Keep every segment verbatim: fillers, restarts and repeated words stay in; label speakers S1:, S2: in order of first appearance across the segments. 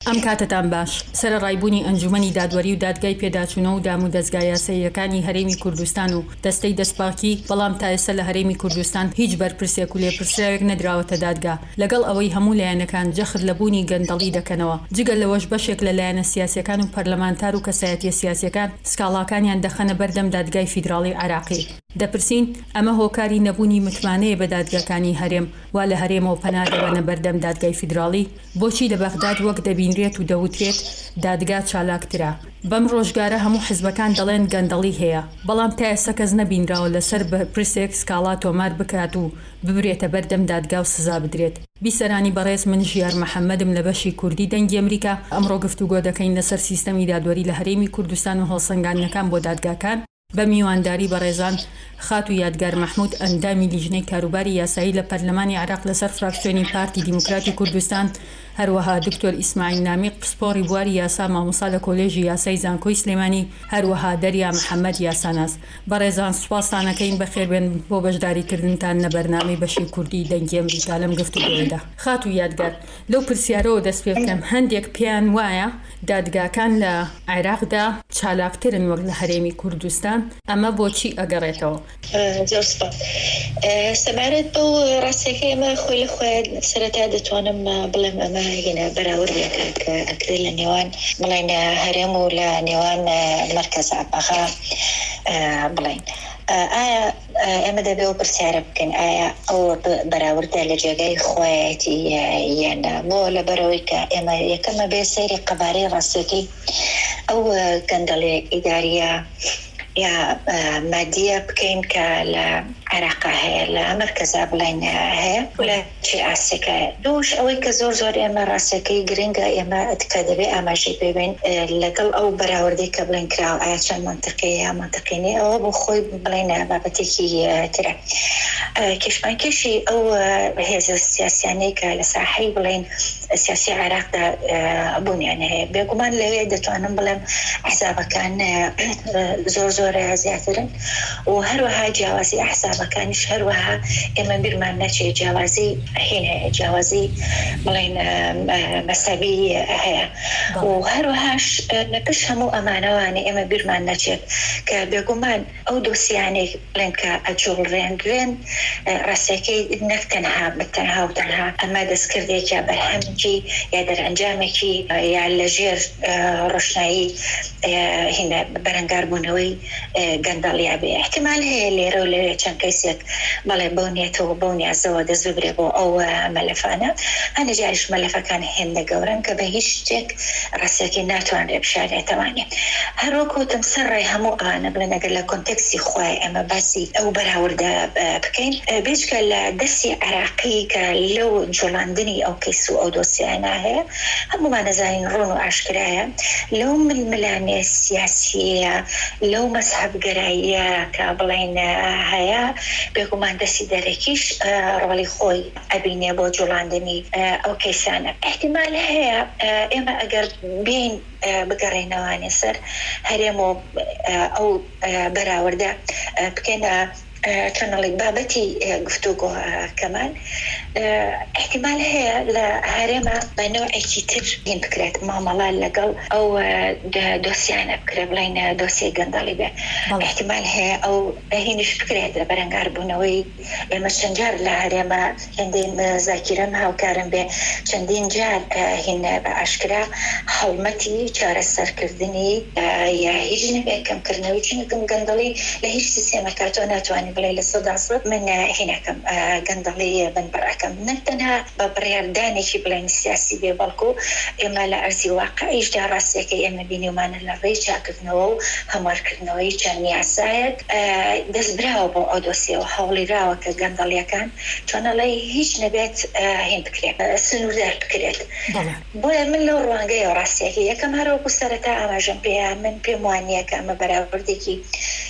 S1: ئەم کاتتان باش. سەرڕایبوونی ئەنجومەنی دادوەری و دادگای پێداچوونە و دام و دەستگا یاساییەکانی هەرێمی کوردستان و دەستەی دەستپاکی، بەڵام تا ئێستا لە هەرێمی کوردستان هیچ بەرپرسێک و لێپرسراوێک نەدراوەتە دادگا. لەگەڵ ئەوەی هەموو لایەنەکان جەخت لە بوونی گەندەڵی دەکەنەوە، جگە لەوەش بەشێک لە لایەنە سیاسیەکان و پەرلەمانتار و کەسایەتیە سیاسیەکان سکاڵاکانیان دەخەنە بەردەم دادگای فیدراڵی عێراقی. دەپرسین ئەمە هۆکاری نەبوونی متمانەیە بە دادگاکانی هەرێم وا لە هەرێمەوە پەنادەوەنە بەردەم دادگای فیدراڵی؟ بۆچی لە بەغداد وەک دەبینرێت و دەوترێت دادگا چالاکترا؟ بەم ڕۆژگارە هەموو حزبەکان دەڵێن گەندەڵی هەیە، بەڵام تا ئێستا کەس نەبینراوە لەسەر بەرپرسێک سکاڵا تۆمار بکات و ببرێتە بەردەم دادگا و سزا بدرێت. بیسەرانی بەڕێز، من ژیار مەحەممەدم لە بەشی کوردی دەنگی ئەمریکا. ئەمڕۆ گفتوگۆ دەکەین لەسەر سیستەمی دادوەری لە هەرێمی کوردستان و هەڵسەنگاندنەکان بۆ دادگاکان بە میوانداری بەڕێزان خات و یادگار مەحموود، ئەندامی لیژنەی کاروباری یاسایی لە پەرلەمانی عێراق لەسەر فراکسیۆنی پارتی دیموکراتی کوردستان، هەروەها دکتۆر ئیسماعیل نامی پسپۆڕی بواری یاسا مامۆستا لە کۆلێژی یاسای زانکۆی سلێمانی، هەروەها دەریا محەممەد یاساناس. بەڕێزان، سوپاسانەکەین بەخێربێن بۆ بەشداریکردنتان لە بەرنامەی بەشی کوردی دەنگی ئەمریکا لەم گفتوگۆیەدا. خات و یادگار، لەو پرسیارەوە دەست پێ بکەم، هەندێک پێیان وایە دادگاکان لە عێراقدا چالاکترن وەک لە هەرێمی کوردستان، ئەمە بۆچی ئەگەڕێتەوە؟
S2: سەبارەت بەو ڕاستیەکەی ئەمە خۆی لە خۆیان سەرەتا دەتوانم بڵێم ئەمە هێنە بەراوردێکە کە ئەکرێت لە نێوان بڵێن هەرێم و لە نێوان مەرکەز ئاباغا بڵێن. ئایا ئێمە دەبێ و پرسیارە بکەین ئایا ئەو بەراوردە لە جێگەی خۆیەتی یانە؟ بۆ لەبەرەوەی کە ئێمە یەکەمە بێ سەیری قەبارەی ڕاستیەکەی ئەو گەندەڵی ئیداریە یا مادیە بکەین کە لە عێراقا هەیە، لە مەرکەزا بڵێن هەیە لە چی ئاسیەکە. دووش ئەوەی کە زۆر زۆر ئێمە ڕاستیەکەی گرنگە ئێمە ئەتکە دەبێ ئاماژەی پێبین لەگەڵ ئەو بەراوردەی کە بڵێن کراوە ئایا چەند منتیقی یا منتیقینی، ئەوە بۆ خۆی بڵێن بابەتێکی ترە. کێشمانکێشی ئەو هێزە سیاسیانەی کە لە ساحەی بڵێن سیاسی عێراقدا بوونیان هەیە، بێگومان لەوێ دەتوانم بڵێم ئەحزابەکان زۆر زۆر زیاترن و هەروەها جیاوازی ئەحزابەکانیش هەروەها ئێمە بیرمان نەچێت جیاوازی هێنە، جیاوازی بڵێن مەسەبی هەیە و هەروەهاش نەپش هەموو ئەمانەوانی ئێمە بیرمان نەچێت کە بێگومان ئەو دۆسیانەی بڵێن کە ئەجوڵڕێنرێن ڕاستیەکەی نەک تەنها بەتەنها و تەنها ئەمە دەستکردێکە بەرهەمێکی یا دەرئەنجامێکی یا لەژێر ڕۆشنایی هێنە بەرەنگاربوونەوەی گەندەڵیا بێ. احتمال هەیە لێرە و لەوێ چەند کەسێک بەڵێ بەو نیەتەوە بەو نیازەوە دەست ببرێ بۆ ئەو مەلەفانە. هەنە جاریش مەلەفەکان هێندە گەورن کە بە هیچ شتێک ڕاستیەکەی ناتوانرێ بشارێتەوانێ. هەروەکوتم سەرڕای هەموو ئەوانە بڵێن ئەگەر لە کۆنتێکسی خۆی ئێمە باسی ئەو بەراوردە بکەین، بێجگە لە دەستی عێراقی کە لەو جوڵاندنی ئەو کەیس و ئەو دۆسیانە هەیە، هەمومان نەزانین ڕۆن و ئاشکرایە لەو ململانێ سیاسیە، لەو مەسحەبگەراییە کە بڵێن هەیە، بێگومان دەستی دەرەکیش ڕۆڵی خۆی ئەبینێ بۆ جوڵاندنی ئەو کەیسانە. احتمال هەیە ئێمە ئەگەر بین بگەڕێنەوانێ سەر هەرێم و ئەو بەراوردە بکەینە چەنەڵی بابەتی گفتوگۆ کەمان، احتمال هەیە لە هەرێمە بە نوعێکی تر هین بکرێت مامەڵە لەگەڵ ئەو دۆسیانە بکرێ بڵێن دۆسی گەندەڵی بێ. احتمال هەیە ئەو هینش بکرێت لە بەرەنگاربوونەوەی ئێمە چەند جار لە هەرێمە هێندەی زاکیرەم هاوکارم بێ چەندین جار هین بە ئاشکرا هەڵمەتی چارەسەرکردنی یا هیچ نەبێ کەمکردنەوەی چونکە گەندەڵی لە هیچ سیستێمەکە تۆ ناتوانانی بڵێ لە سەدا سەد من هێنەکەم گەندەڵی بنبڕەکەم، نەتەنها بە بڕیاردانێکی بڵێن سیاسی بێ، بەڵکو ئێمە لە ئەرزی واقعیشدا ڕاستیەکەی ئێمە بینیمانە لە ڕێی چاکردنەوە و هەموارکردنەوەی چەند یاسایەک دەستبراوە بۆ ئەو دۆسیەوە هەوڵیراوە کە گەندەڵیەکان چۆنەڵی هیچ نەبێت هێن بکرێت، سنووردار بکرێت. بۆیە من لەو ڕوانگەیە ڕاستیەکەی یەکەم هەروەکو سەرەتا ئاماژەم پێیان من پێم وانیە کە ئەمە بەراوردێکی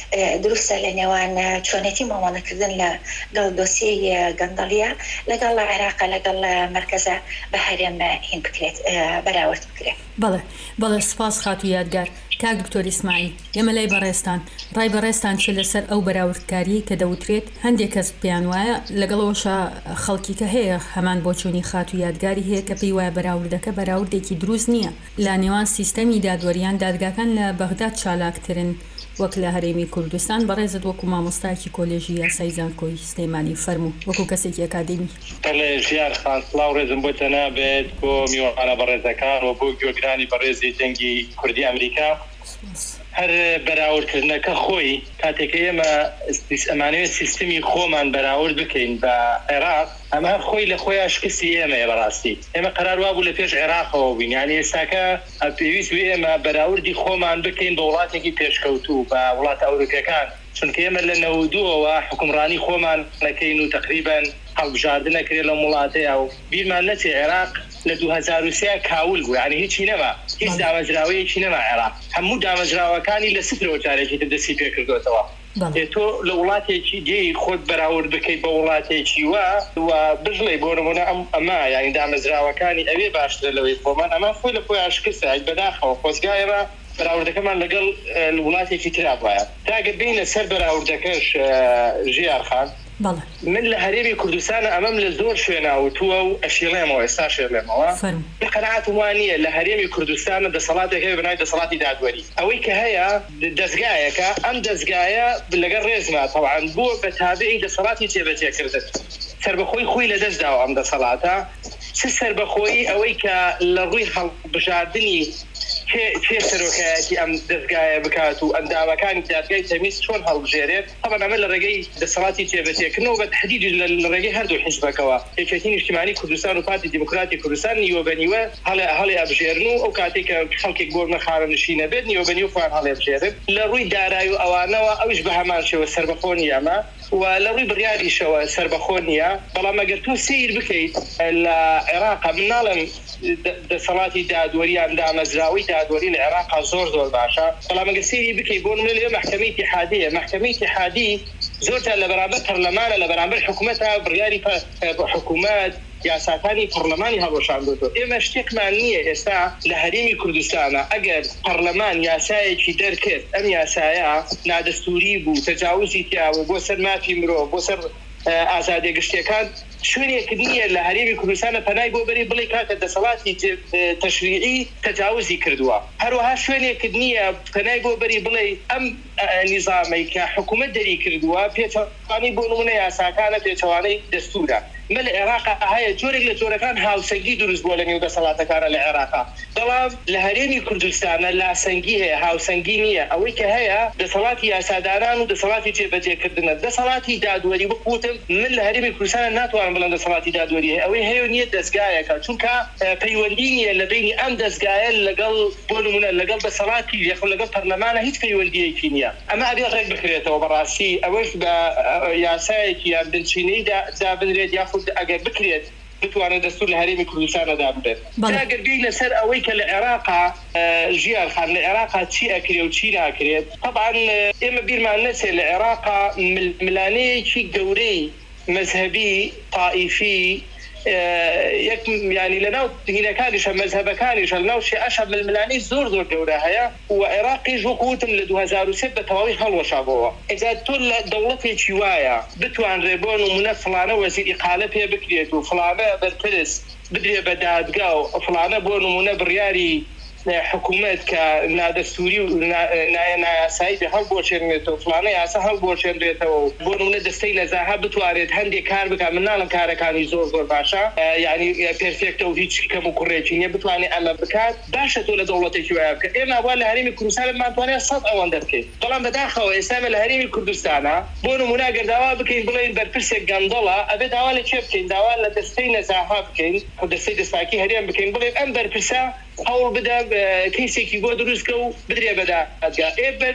S2: دروستە لە نێوان چۆنێتی مامانەکردن لە گەڵ دۆسیەی گەندەڵیە لەگەڵ عێراقا لەگەڵ مەرکەزە بە هەرێم هین بکرێت بەراورد بکرێت.
S1: بەڵێ بەڵێ سپاس خاتو یادگار. کاک دکتۆر ئیسماعیل ئێمە لای بەڕێستان ڕای بەڕێستان چ لەسەر ئەو بەراوردکاری کە دەوترێت هەندێک کەس پێیان وایە لەگەڵەوەشە خەڵکی کە هەیە هەمان بۆ چوونی خاتو یادگاری هەیە کە پێی وایە بەراوردەکە بەراوردێکی دروست نییە لە نێوان سیستەمی دادوەریان دادگاکان لە بەغداد چالاکترن وەک لە هەرێمی کوردستان. بەڕێزت وەکو مامۆستایکی کۆلێژی یاسای زانکۆی سلێمانی فەرموو وەکو کەسێکی ئەکادمی.
S3: ژیار خان سڵاو ڕێزم بۆ تەنابێت بۆ میوانە بەڕێزەکان و بۆ گوێگرانی بەڕێزی جەنگی کوردی ئەمریکا. هەر بەراوردکردنەکە خۆی کاتێکە ئێمە ئەمانوێت سیستمی خۆمان بەراورد بکەین بە عێراق ئەمە هەر خۆی لە خۆی شکستی ئێمەیە بەڕاستی. ئێمە قەرار وا بوو لە پێش عێراقەوە بووین، یعنی ئێستاکە پێویست بوو ئێمە بەراوردی خۆمان بکەین بە وڵاتێکی پێشکەوتوو بە وڵاتە ئەوروپیەکان، چونکە ئێمە لە نەودووەوە حکومڕانی خۆمان نەکەین و تقریباً هەڵبژاردنەکرێت لە وڵاتەیە و بیرمان نەچێ عێراق لە دوو هەزار و سێ کاول بوو، یعنی هیچی نەما، هیچ دامەزراوەیەکی نەما عێراق، هەموو دامەزراوەکانی لە سفرەوە جارێکی تر دەستی پێ کردوێتەوە. تۆ لە وڵاتێکی دێی خۆت بەراورد بکەیت بە وڵاتێکی وە و بژڵێ بۆ نمونە ئەمە یعنی دامەزراوەکانی ئەوێ باشترە لەوەی خۆمان، ئەمە خۆی لە خۆی ئاشکستە بەداخەوە خۆزگایەوە بەراوردەکەمان لەگەڵ وڵاتێکی ترا وایە. تاگە بینە سەر بەراوردەکەش ژیار خان من لە هەرێمی کوردستانە ئەمەم لە زۆر شوێناوتووە و ئەشیڵێمەوە ئێستا شێڵێمەوە قەناعەت وانە لە هەرێمی کوردستانە دەسەڵاتێک هەیە بنای دەسەڵاتی دادوەری ئەوەی کە هەیە دەستگایەکە ئەم دەستگایە لەگەڵ ڕێزما تەواان بووە بە تابعی دەسەڵاتی جێبەجێکردن سربەخۆی خۆی لە دەستداوە ئەم دەسەڵاتە چ سربەخۆیی ئەوەی کە لە ڕووی هەڵبژاردننی چێ سەرۆکایەتی ئەم دەستگایە بکات و ئەندامەکانی دادگای تەمیز چۆن هەڵبژێرێت طبعا ئەمە لە ڕێگەی دەسەڵاتی جێبەجێکردنەوە بە تحدید لە ڕێگەی هەردوو حیزبەکەوە یەکێتی نیشتیمانی کوردستان و پارتی دیموکراتی کوردستان نیوە بەنیوە هەڵێ هەڵێ ئەبژێرن و ئەو کاتێک کە خەڵکێک بۆ نەخارە نشینە بێت نیوە بەنیو خۆیان هەڵێ بژێرن لە ڕووی دارایی و ئەوانەوە ئەوش بە هەمان شێوە سربەخۆ نیەمە و لە ڕووی بڕیاریشەوە سربەخۆ نییە بەڵام ئەگەر تۆ سیر بکەیت لە عێراق مناڵم دەسەڵاتی دادوەریان دامەزراوی دادوەری لە عێراقا زۆر زۆر باشە بەڵام ئەگەر سیری بکەیت بۆ نمونە لێ مەحکەمەی اتحادیە مەحکەمەی اتحادی زۆرجار لە بەرامبەر پەرلەمانە لە بەرامبەر حکوومەتە بڕیاری حکوومەت یاساکانی پەرلەمانی هەڵۆشاندوتەوە ئێمە شتێکمان نییە ئێستا لە هەرێمی کوردستانە ئەگەر پەرلەمان یاسایەکی دەرکرد ئەم یاسایە نادەستوری بوو تەجاوزی تیاوە بۆ سەر مافی مرۆڤ بۆ سەر ئازادی گشتیەکان شوێنێک نییە لە هەرێمی کوردستانە پەنای بۆ بەری بڵێ کاتە دەسەڵاتی تەشریعی تەجاوزی کردووە هەروەها شوێنێک نییە پەنای بۆ بەری بڵێ ئەم نیزامی کە حکوومەت دەری کردووە پێچەوانی بۆ نمونە یاساکانە پێچەوانەی دەستورە مە لە عێراق هەیە جۆرێک لە جۆرەکان هاوسەنگی دروست بووە لە نێو دەسەڵاتەکانە لە عێراقا بەڵام لە هەرێمی کوردستانە لاسەنگی هەیە هاوسەنگی نییە ئەوەی کە هەیە دەسەڵاتی یاساداران و دەسەڵاتی جێبەجێکردنە دەسەڵاتی دادوەری بقوتم من لە هەرێمی کوردستانە ناتوانم بڵێم دەسەڵاتی دادوەری هەیە ئەوەی هەیە نیە دەستگایەکە چونکە پەیوەندی نیە لە بینی ئەم دەستگایە لەگەڵ بۆ نمونە لەگەڵ دەسەڵاتی یەخ لەگەڵ پەرلەمانە هیچ پەیوەندیەکی نییە ئەمە ئەبێ ڕێک بکرێتەوە بەڕاستی ئەوەش بە یاسایەکی یان بنچینەی دابنرێت یاخود ئەگەر بکرێت بتوانێت دەستور لە هەرێمی کوردستانەدا بێت ئەگەر بین لەسەر ئەوەی کە لە عێراقا ژیان خان لە عێراقا چی ئەکرێ و چی ناکرێت طبعا ئێمە بیرمان نەچێت لە عێراقا ملانەیەکی گەورەی مەذهبی طائفی یەک ینی لەناو هینەکانیشە مەذهبەکانیشە لەناو شیعەشە ململانەی زۆر زۆر گەورە هەیە و عێراقیش وەکوتم لە دوو هەزار و سێ بە تەواوی هەڵوەشابەوە ئێجا تۆ لە دەوڵەتێکی وایە بتوانرێ بۆ نمونە فڵانە وەزیر ئیقالە پێ بکرێت و فڵانە بەرپرس بدرێ بە دادگا و فڵانە بۆ نمونە بڕیاری حکوومەت کە نادەستوری و نایاسایی بە هەڵبۆشێنێتەوە فڵانە یاسا هەڵبۆشێنرێتەوە بۆ نمونە دەستەی نەزاها بتوانێت هەندێک کار بکات مناڵم کارەکانی زۆر زۆر باشە یعنی پێرفێکتە و هیچ کەم و کوڕێکی نیە بتوانێت ئەمە بکات باشە تۆ لە دەوڵەتێکی وایە بکە ئێمە وا لە هەرێمی کوردستانمان توانێت سەد ئەوەندە بکەیت بەڵام بەداخەوە ئێستا لە هەرێمی کوردستانە بۆ نمونە گەر داوا بکەین بڵێن بەرپرسێک گەندەڵە ئەبێ داوا لە کێ بکەین داوا لە دەستەی نەزاها بکەین دەستەی دەستپاکی هەرێم بکەین بڵێن ئەم بەرپرسە هەوڵ بدە کەیسێکی بۆ دروستکە و بدرێ بەدادگا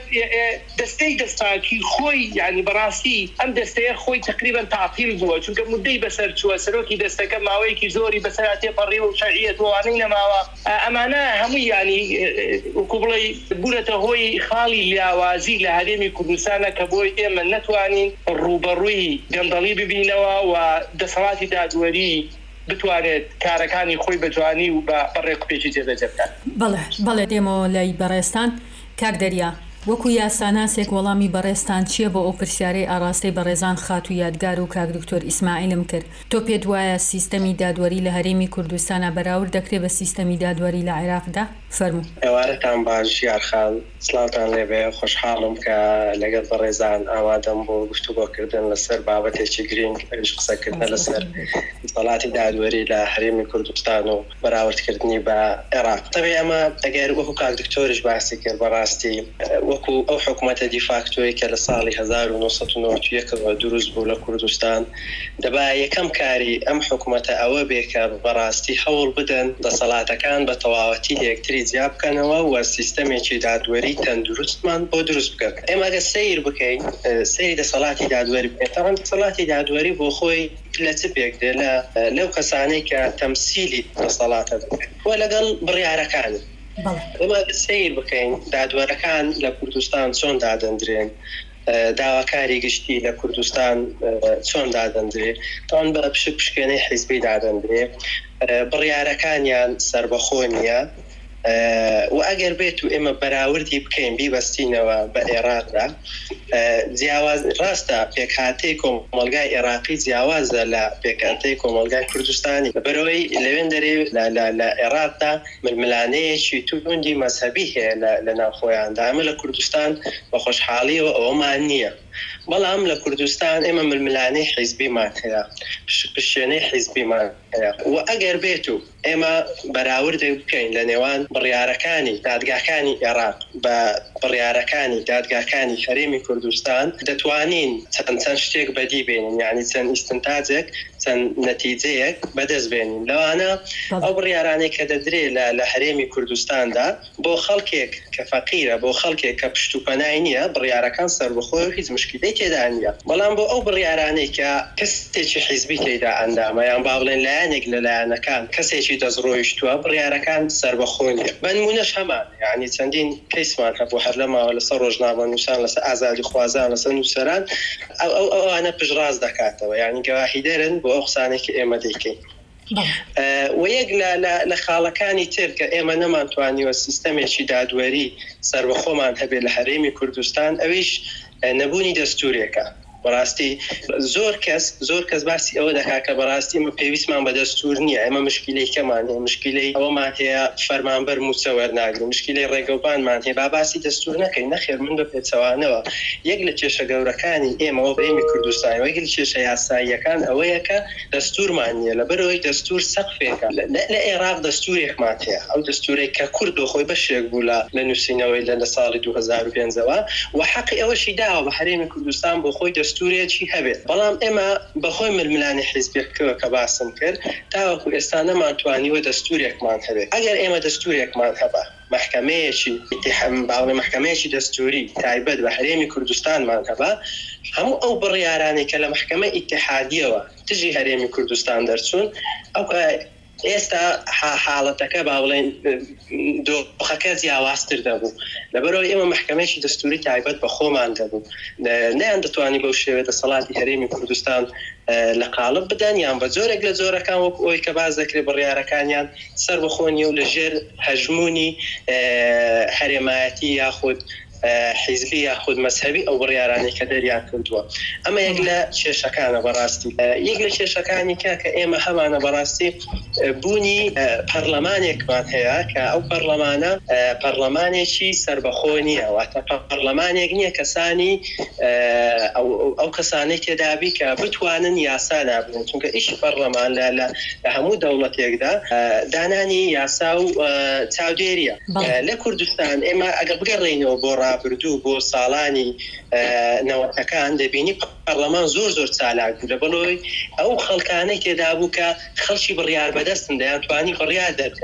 S3: دەستەی دەستاکی خۆی یعنی بەڕاستی ئەم دەستەیە خۆی تقریبا تعطیل بووە چونکە مدەی بەسەر چووە سەرۆکی دەستەکە ماوەیەکی زۆری بەسەر تێپەڕی و شەرعیەت وانەی نەماوە ئەمانە هەمووی ینی وەکو بڵێ بوونەتە هۆی خاڵی لاوازی لە هەرێمی کوردستانە کە بۆی ئێمە نەتوانین ڕوبەڕووی گەندەڵی ببینەوە و دەسەڵاتی دادوەری بتوانێت کارەکانی خۆی بتوانی و بە ڕێکوپێکی جێبەجێ بکات.
S1: بەڵێ بەڵێ دێمەوە لای بەڕێستان کاک دەریا وەکو یاساناسێک وەڵامی بەڕێستان چییە بۆ ئەو پرسیارەی ئاڕاستەی بەڕێزان خات و یادگار و کاک دکتۆر ئیسماعیلم کرد تۆ پێت وایە سیستەمی دادوەری لە هەرێمی کوردستانە بەراورد دەکرێت بە سیستەمی دادوەری لە عێراقدا؟ فەرموو.
S4: ئێوارەتان باش یارخان سڵاوتان لێبێ خۆشحاڵم کە لەگەڵ بەڕێزان ئاوادەم بۆ گفتوگۆکردن لەسەر بابەتێکی گرنگ قسەکردن لەسەر دەسەڵاتی دادوەری لە هەرێمی کوردستان و بەراوردکردنی بە عێراق. تەبێ ئەمە ئەگەر وەکو کاک دکتۆریش باسی کرد بەڕاستی وەکو ئەو حکوومەتە دیفاکتۆی کە لە ساڵی هەزار و نۆسەد و نۆڤەت و یەک دروست بوو لە کوردستان دەبا یەکەم کاری ئەم حکوومەتە ئەوە بێ کە بەڕاستی هەوڵ بدەن دەسەڵاتەکان بە تەواوەتی یەکتری جیا بکەنەوە و سیستەمێکی دادوەری تەندروستمان بۆ دروست بکەن. ئێمە ئەگە سیر بکەین سەیری دەسەڵاتی دادوەری بکەین تەڕەن دەسەڵاتی دادوەری بۆ خۆی لە چ پێک دێ لە لەو کەسانەی کە تەمسیلی دەسەڵاتە بکەن وە لەگەڵ بڕیارەکانی ئەمە سیر بکەین دادوەرەکان لە کوردستان چۆن دادەندرێن داواکاری گشتی لە کوردستان چۆن دادەندرێ تاوان بە پشک پشکێنەی حیزبی دادەندرێ بڕیارەکانیان سربەخۆ نییە و ئەگەر بێت و ئێمە بەراوردی بکەین بیبەستینەوە بە عێراقدا جیاواز ڕاستە پێکهاتەی کۆمەڵگای عێراقی جیاوازە لە پێکهاتەی کۆمەڵگای کوردستانی بەرەوەی لەوێن دەرێ لە عێراقدا ململانەیەکی توندی مەذهبی هەیە لە ناوخۆیاندا ئەمە لە کوردستان بە خۆشحاڵیەوە ئەوەمان نییە بەڵام لە کوردستان ئێمە ململانەی حیزبیمان هەیە پشتێنەی حیزبیمان هەیە و ئەگەر بێت و ئێمە بەراوردی بکەین لە نێوان بڕیارەکانی دادگاکانی عێراق بە بڕیارەکانی دادگاکانی هەرێمی کوردستان دەتوانین چەند چەند شتێک بەدی بێنین یعنی چەند ئیستنتاجێک چەند نەتیجەیەک بەدەست بێنین لەوانە ئەو بڕیارانێک کە دەدرێت لە هەرێمی کوردستاندا بۆ خەڵکێک کە فەقیرە بۆ خەڵکێک کە پشتوپەنای نییە بڕیارەکان سەربەخۆی و هیچ مشکلەی تێدا نییە بەڵام بۆ ئەو بڕیارانەی کە کەسێکی حیزبی تێدا ئەندامە یان با بڵێن لایەنێک لە لایەنەکان کەسێکی دەستڕۆیشتووە بڕیارەکان سەربەخۆ نییە بەنمونەش هەمان یعنی چەندین کەیسمان هەبوو هەر لەماوە لەسەر ڕۆژنامە نووسان لەسەر ئازادی خوازان لەسەر نووسەران ئەو ئەوانە پشتڕاست دەکاتەوە یعنی گەواهی دەرن بۆ ئەو قسانێکی ئێمە دەیکەین و یەک لە خاڵەکانی تر کە ئێمە نەمانتوانیوە سیستەمێکی دادوەری سەربەخۆمان هەبێت لە هەرێمی کوردستان ئەویش نەبوونی دەستورێکە بەڕاستی زۆر کەس زۆر کەس باسی ئەوە دەکات کە بەڕاستی ئمە پێویستمان بە دەستور نییە ئەمە مشکلەی کەمان هەیە مشکلەی ئەوەمان هەیە فەرمانبەر موچە وەرناگرن مشکلەی ڕێگەوپانمان هەیە با باسی دەستور نەکەین نەخێر من بە پێچەوانەوە یەک لە کێشە گەورەکانی ئێمەوە بە ئێمە کوردستان وەک لە کێشە یاساییەکان ئەوەیە کە دەستورمان نییە لەبەرەوەی دەستور سەقفێکە لە عێراق دەستورێکمان هەیە ئەو دەستورێک کە کورد و خۆی بەشێک بوو لە نووسینەوەی لە ساڵی دوو هەزار و پێنجەوە و حەقی ئەوەشی داوە بە هەرێمی کوردستان بۆ خۆی دەستورێکی هەبێت بەڵام ئێمە بەخۆی ململانی حیزبێکەوە کە باسم کرد تاوەکو ئێستا نەمانتوانیوە دەستورێکمان هەبێت ئەگەر ئێمە دەستورێکمان هەبە محکمەیەکی باڵێ محکمەیەکی دەستوری تایبەت بە هەرێمی کوردستانمان هەبە هەموو ئەو بڕیارانێک کە لە محکمە ئیتحادیەوە تژی هەرێمی کوردستان دەرچوون ئەو ئێستا حاڵەتەکە با بڵێن دۆخەکە جیاوازتر دەبوو لەبەرەوەی ئێمە محکمەیەکی دەستوری تایبەت بە خۆمان دەبوو نەیان دەتوانی بەو شێوێ دەسەڵاتی هەرێمی کوردستان لە قالب بدەن یان بە جۆرێک لە جۆرەکان وەکو ئەوی کە باز دەکرێت بڕیارەکانیان سەربەخۆنی و لەژێر هەژمونی هەرێمایەتی یاخود حیزبی یاخود مەذهبی ئەو بڕیارانەی کە دەریان کردووە ئەمە یەک لە کێشەکانە بەڕاستی یەک لە کێشەکانی کە کە ئێمە هەمانە بەڕاستی بوونی پەرلەمانێکمان هەیە کە ئەو پەرلەمانە پەرلەمانێکی سەربەخۆ نییە واتە پەرلەمانێک نییە کەسانی ئەو کەسانەی تێدابی کە بتوانن یاسا نابن چونکە ئیشی پەرلەمان لە هەموو دەوڵەتێکدا دانانی یاسا و چاودێریە لە کوردستان ئێمە ئەگەر بگەڕێینەوە بۆ ڕابردوو بۆ ساڵانی نەوەتەکان دەبینی پەرلەمان زۆر زۆر چالاک بوو لەبەرەوەی ئەو خەڵکانەی تێدا بوو کە خەڵکی بڕیار بەدەستن دەیانتوانی بڕیار دەرکەن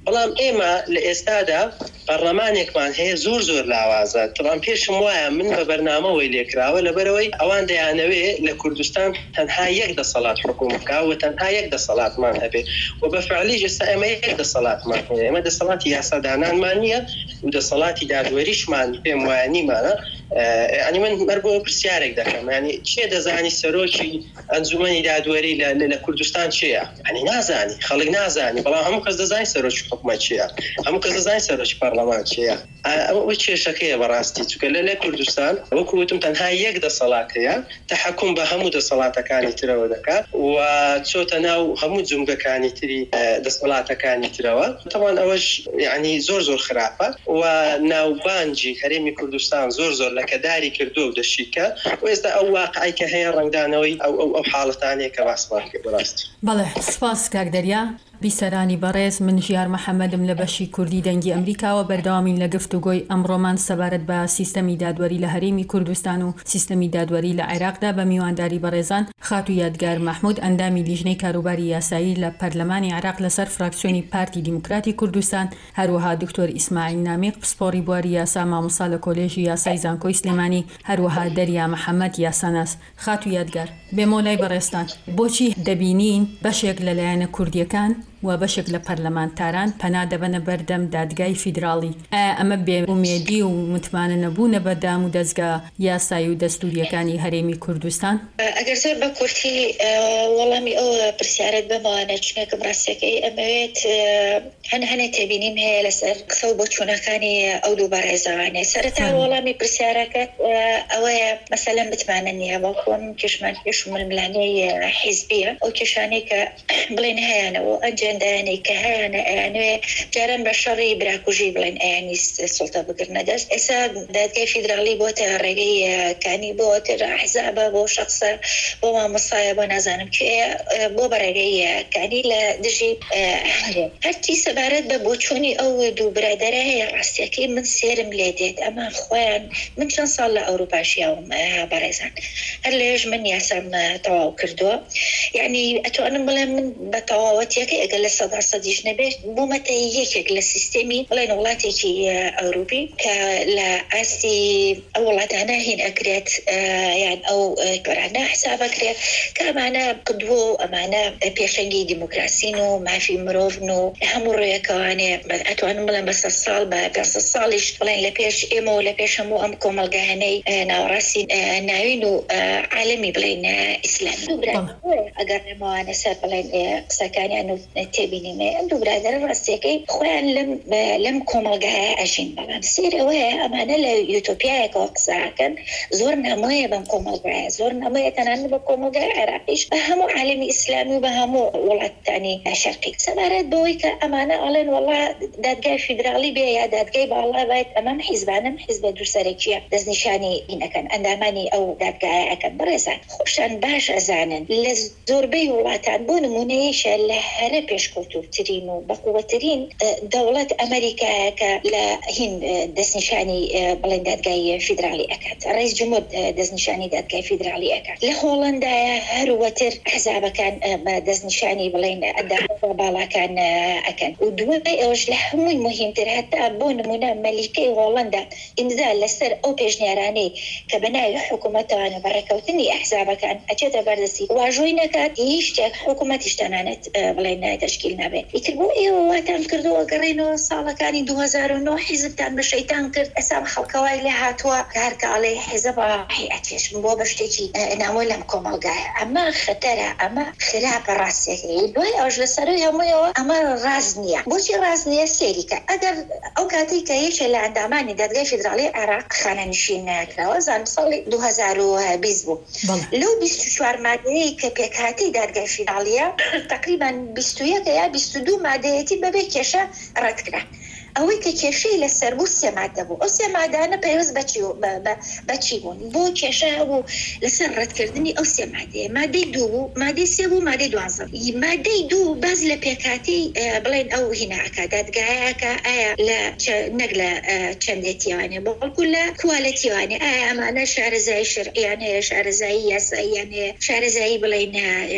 S4: بەڵام ئێمە لە ئێستادا پەرلەمانێکمان هەیە زۆر زۆر لاوازە. تەڵام پێشم وایە من بە بەرنامەوەی لێکراوە لەبەرەوەی ئەوان دەیانەوێت لە کوردستان تەنها یەک دەسەڵات حکومت بکات و تەنها یەک دەسەڵاتمان هەبێ و بە فعلیش ئێستا ئێمە یەک دەسەڵاتمان هەیە. ئێمە دەسەڵاتی یاسادانانمان نییە و دەسەڵاتی دادوەریشمان پێم وایە نیمانە. ینی من مەر بۆ پرسیارێک دەکەم، ینی چێ دەزانی سەرۆکی ئەنجومەنی دادوەری لە کوردستان چییە؟ ینی نازانی، خەڵک نازانی، بەڵام هەموو کەس دەزانی سەرۆکی حکومەت چییە، هەموو کەس دەزانی سەرۆکی پەرلەمان چییە. ئەوە کێشەکەیە بەڕاستی، چونکە لە کوردستان وەکو وتم تەنها یەک دەسەڵات هەیە، تەحەکوم بە هەموو دەسەڵاتەکانی ترەوە دەکات و چۆتە ناو هەموو جومگەکانی تری دەسەڵاتەکانی ترەوە. تەمان ئەوەش ینی زۆر زۆر خراپە و ناوبانجی هەرێمی کوردستان زۆر زۆر لەکەداری کردو و دەشیکە و ئێستا ئەو واقعی کە هەیە ڕنگدانەوەی ئەو ئەو حاڵەتانەیە کە باسمان کرد. بەڕاستی
S1: بەڵێ سپاس کاک دەریا. بیسەرانی بەڕێز، من ژیار محەممەدم لە بەشی کوردی دەنگی ئەمریکاوە بەردەوامین لە گفتوگۆی ئەمڕۆمان سەبارەت بە سیستەمی دادوەری لە هەرێمی کوردستان و سیستەمی دادوەری لە عێراقدا بە میوانداری بەڕێزان خاتو یادگار محمود، ئەندامی لیژنەی کاروباری یاسایی لە پەرلەمانی عێراق لەسەر فراکسیۆنی پارتی دیموکراتی کوردستان، هەروەها دکتۆر ئیسماعیل نامیق پسپۆڕی بواری یاسا مامۆستا لە کۆلێژی یاسای زانکۆی سلێمانی، هەروەها دەریا محەممەد یاساناس. خاتو یادگار، بێمۆلای بەڕێستان، بۆچی دەبینین بەشێک لەلایەنە کوردیەکان و بەشێک لە پەرلەمانتاران پەنا دەبەنە بەردەم دادگای فیدراڵی؟ ئایا ئەمە بێئومێدی و متمانە نەبوونە بەدام و دەستگا یاسایی و دەستوریەکانی هەرێمی کوردستان؟
S2: ئەگەر زۆر بە کورتی وەڵامی ئەو پرسیارت بمانە، چونەکەم ڕاستەکەی ئەمەوێت هەن هەنێ تێبینیم هەیە لەسەر قسە و بۆچوونەکانی ئەو دوو بەڕێزانێ. سەرەتا وەڵامی پرسیارەکەت ئەوەیە مەسەلەن بتمانە نییە، بەڵکۆم کێشمان پێش و ململانەی حیزبیە ئەو کێشانەی کە بڵێن هەیەنەوە ئەنجێندایانەی کە هەیەنە ئەیانوێ جاران بە شەڕی براکوژی بڵێن ئەیانی سڵتە بگرنە دەست. ئێستا دادگای فیدراڵی بۆتە ڕێگەی کانی بۆتە حیزابە بۆ شخصە بۆ مامۆستایە بۆ نازانم کێ بۆ بەڕێگەی کانی لە دژی هەرچی سەبارەت بە بۆچوونی ئەو دوو برادەرە هەیە. ڕاستیەکەی من سێرم لێ دێت، ئەمە خۆیان من چەند ساڵ لە ئەوروپاشیاوم بەڕێزان، هەر لێژ من یاسام تەواو کردووە. یعنی ئەتوانم بڵێم من بە تەواوەتیەکە ئەگەر لە سەدا سەدیش نەبێت بوومەتە یەکێک لە سیستەمی بڵێن وڵاتێکی ئەوروپی کە لە ئاستی ئەو وڵاتانە هین ئەکرێت یان ئەو گۆرانە حسابەکرێت کە ئەمانە قدوە و ئەمانە پێشەنگی دیموکراسین و مافی مرۆڤن و هەموو ڕێیەکەوانێ. ئەتوانم بڵێم بە سەد ساڵ بە پێنجسەد ساڵیش بڵێن لە پێش ئێمە و لە پێش هەموو ئەم کۆمەڵگەهانەی ناوەڕاستی ناوین و عالەمی بڵێن ئیسلامی ئەگەر نەماوانە سەر بڵێن قسەکانیان و تێبینیمێ ئەم دوو برادەرە ڕاستیەکەی خۆیان لەم کۆمەڵگەهە ئەژین. بەڵام سیر ئەوەیە ئەمانە لە یوتۆپیایەکەوە قسەکەن زۆر نامۆیە بەم کۆمەڵگەیە، زۆر نامۆیە تەنانەت بە کۆمەڵگەی عێراقیش بە هەموو عالەمی ئیسلامی و بە هەموو وڵاتانی شەرقی. سەبارەت بەوەی کە ئەمانە ئەڵێن وەڵا دادگای فیدراڵی بێ یا دادگای باڵا باید ئەمەم حیزبانم حیزبە دووسەرێکیە دەستنیشانی دینەکەن ئەندامانی ئەو دادگایە ئەکەن. بەڕێزان خۆشان باش ئەزانن لە زۆربەی وڵاتان بۆ نمونەیەشە لە هەرە پێشکەوتووترین و بەقووەترین دەوڵەت ئەمریکایەکە لە هین دەستنیشانی بڵێن دادگای فیدراڵی ئەکات، ڕئیس جمهور دەستنیشانی دادگای فیدراڵی ئەکات. لە هۆڵندایە هەروەتر حزابەکان بە دەستنیشانی بڵێن باڵاکان ئەکەن. و دوای ئەوش لە هەمووی مهمتر هەتا بۆ نمونە مەلیکەی هۆڵندا ئیمزا لەسەر ئەو پێشنیارانەی کە بەناوی حکوومەتەوانە بەڕێکەوتنی ئەحزابەکان ئەچێتە بەردەستی واژۆی نەکات هیچ شتێک حکوومەتیش تەنانەت بڵێن تشکیل نابێت. ئیتر بۆ ئێوە واتان کردەوە گەڕێنەوە ساڵەکانی دوو هەزار و نۆ حیزبتان بە شەیتان کرد، ئەسا خەڵکەوای لێ هاتووە کارکاڵێ حیزب ئەچێشم بۆ بە شتێکی نامۆی لەم کۆمەڵگایە. ئەمە خەتەرە، ئەمە خراپە ڕاستیەکەی. دوای ئەوش لەسەروی هەموویەوە ئەمە ڕاز نییە. بۆچی ڕاز نییە؟ سێریکە ئەگەر ئەو کاتی کە یەکێ لە ئەندامانی دادگای فیدراڵی عێراق خانەنشین نکراوە زان ساڵی دوو هەزار و بیست بوو، لەو بیست و چوار مادەیەی کە پێکهاتی دادگای فیدراڵیە تقریبا بیست و یەک یا بیست و دوو مادەیەتی بەبێ کێشە ڕەت کرا. ئەوەی کە کێشەی لەسەر بوو سێ مادە بوو ئەو سێ مادانە پێویست بەچی بوون بۆ کێشە بوو لەسەر ڕەتکردنی ئەو سێ مادەیە مادەی دوو بوو مادەی سێ بوو مادەی دوازدە مادەی دوو باز لە پێکاتی بڵێن ئەو هیناکە دادگایەکە ئایا لە نەک لە چەندێتیوانێ بەڵکو لە کوالەتیوانێ ئایا ئەمانە شارەزایی شەرعیان هەیە شارەزایی یاساییان هەیە شارەزایی بڵێن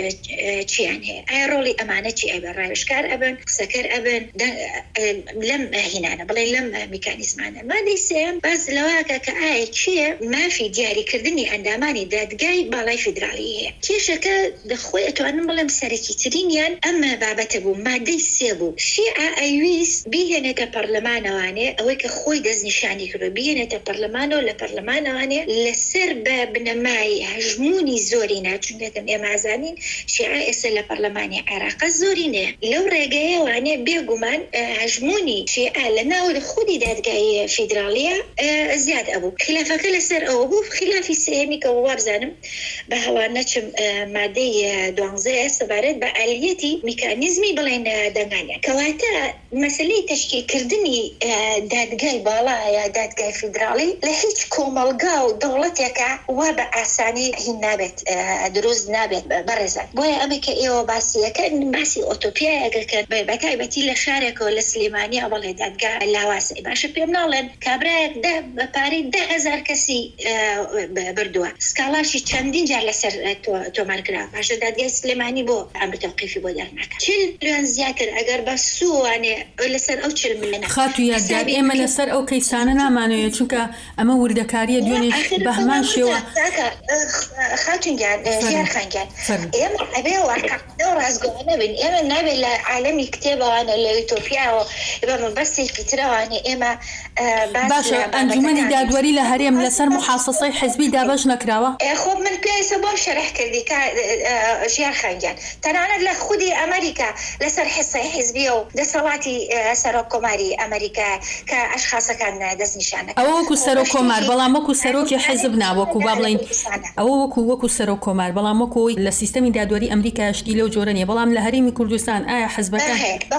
S2: چیان هەیە ئایا ڕۆڵی ئەمانە چی ئەبێ ڕاوێژکار ئەبن قسەکەر ئەبن لەم هینانە بڵێن لەم میکانیزمانە مادەی سێم باز لەوەکە کە ئایا چییە مافی دیاریکردنی ئەندامانی دادگای باڵای فیدرالی هەیە کێشەکە دەخۆی ئەتوانم بڵێم سەرەکی ترینیان ئەمە بابەتە بوو مادەی سێ بوو شیعە ئەویست بیهێنێتە پەرلەمانەوانێ ئەوەی کە خۆی دەستنیشانی کردو بیهێنێتە پەرلەمانەوە لە پەرلەمانەوانێ لەسەر بە بنەمای هەژمونی زۆری ناچونێتم ئێمازانین شیعە ئێستا لە پەرلەمانی عێراق زۆری نێ لەو ڕێگەیەوانێ بێگومان هەژمونی شیعە لە ناو خودی دادگای فیدرالیە زیاد ئەبوو خلافەکە لەسەر ئەوە بوو خلافی سێمی کە وابزانم بە هەوا نەچم مادەی دوانزە سەبارەت بە ئالیەتی میکانیزمی بڵێن دەنگانیان کەواتە مەسلەی تەشکیلکردنی دادگای باڵا یا دادگای فیدرالی لە هیچ کۆمەلگا و دەوڵەتێکە وا بە ئاسانی هین نابێت دروست نابێت بەڕێزان بۆیە ئەمە کە ئێوە باسیەکە باسی ئۆتۆپیایەکە بە تایبەتی لە شارێکەوە لە سلێمانی ئەوڵێ دادگا لاواسێ باشە پێم ناڵێن کابراەک بە پارەی ده هەزار کەسی بردووە سکاڵاشی چەندین جار لەسەر تۆمارکرا باشە دادگای سلێمانی بۆ ئەم بتەوقیفی بۆ دەرناکە چل میلیۆن زیاتر ئەگەر بە سووانێ لەسەر ئەو چل میلیۆن
S1: خاتو یادگار ئێمە لەسەر ئەو کەیسانە نامانوێت چونکە ئەمە وردەکاریە دوێنێ بە هەمان شێوە
S2: خاتونگیان ژیارخانگیان ئێمە ئەبێ واقعەوە ڕازگۆیانە بین ئێمە نابێت لە عالەمی کتێبەوانە لە ئوتۆپیاوە بە بەستێکی ترەوانێ ئێمە
S1: باشە ئەنجومەنی دادوەری لە هەرێم لەسەر محاسەسەی حزبی دابەش نەکراوە
S2: خۆ من پێویستە بۆم شەرح کردی ژیارخانگیان تەنانەت لە خودی ئەمریکا لەسەر حسای حزبی و دەسەڵاتی سەرۆک کۆماری ئەمریکا کە ئەشخاصەکان دەستنیشانە
S1: ئەوە وەکو سەرۆک کۆمار بەڵام وەکو سەرۆکی حزب ناوەکو با بڵین ئەوە وەکو وەکو سەرۆک کۆمار بەڵام وەکوی لە سیستەمی دادوەری ئەمریکا شتی لەو جۆرە نیە بەڵام لە هەرێمی کوردستان ئایا حزبەکان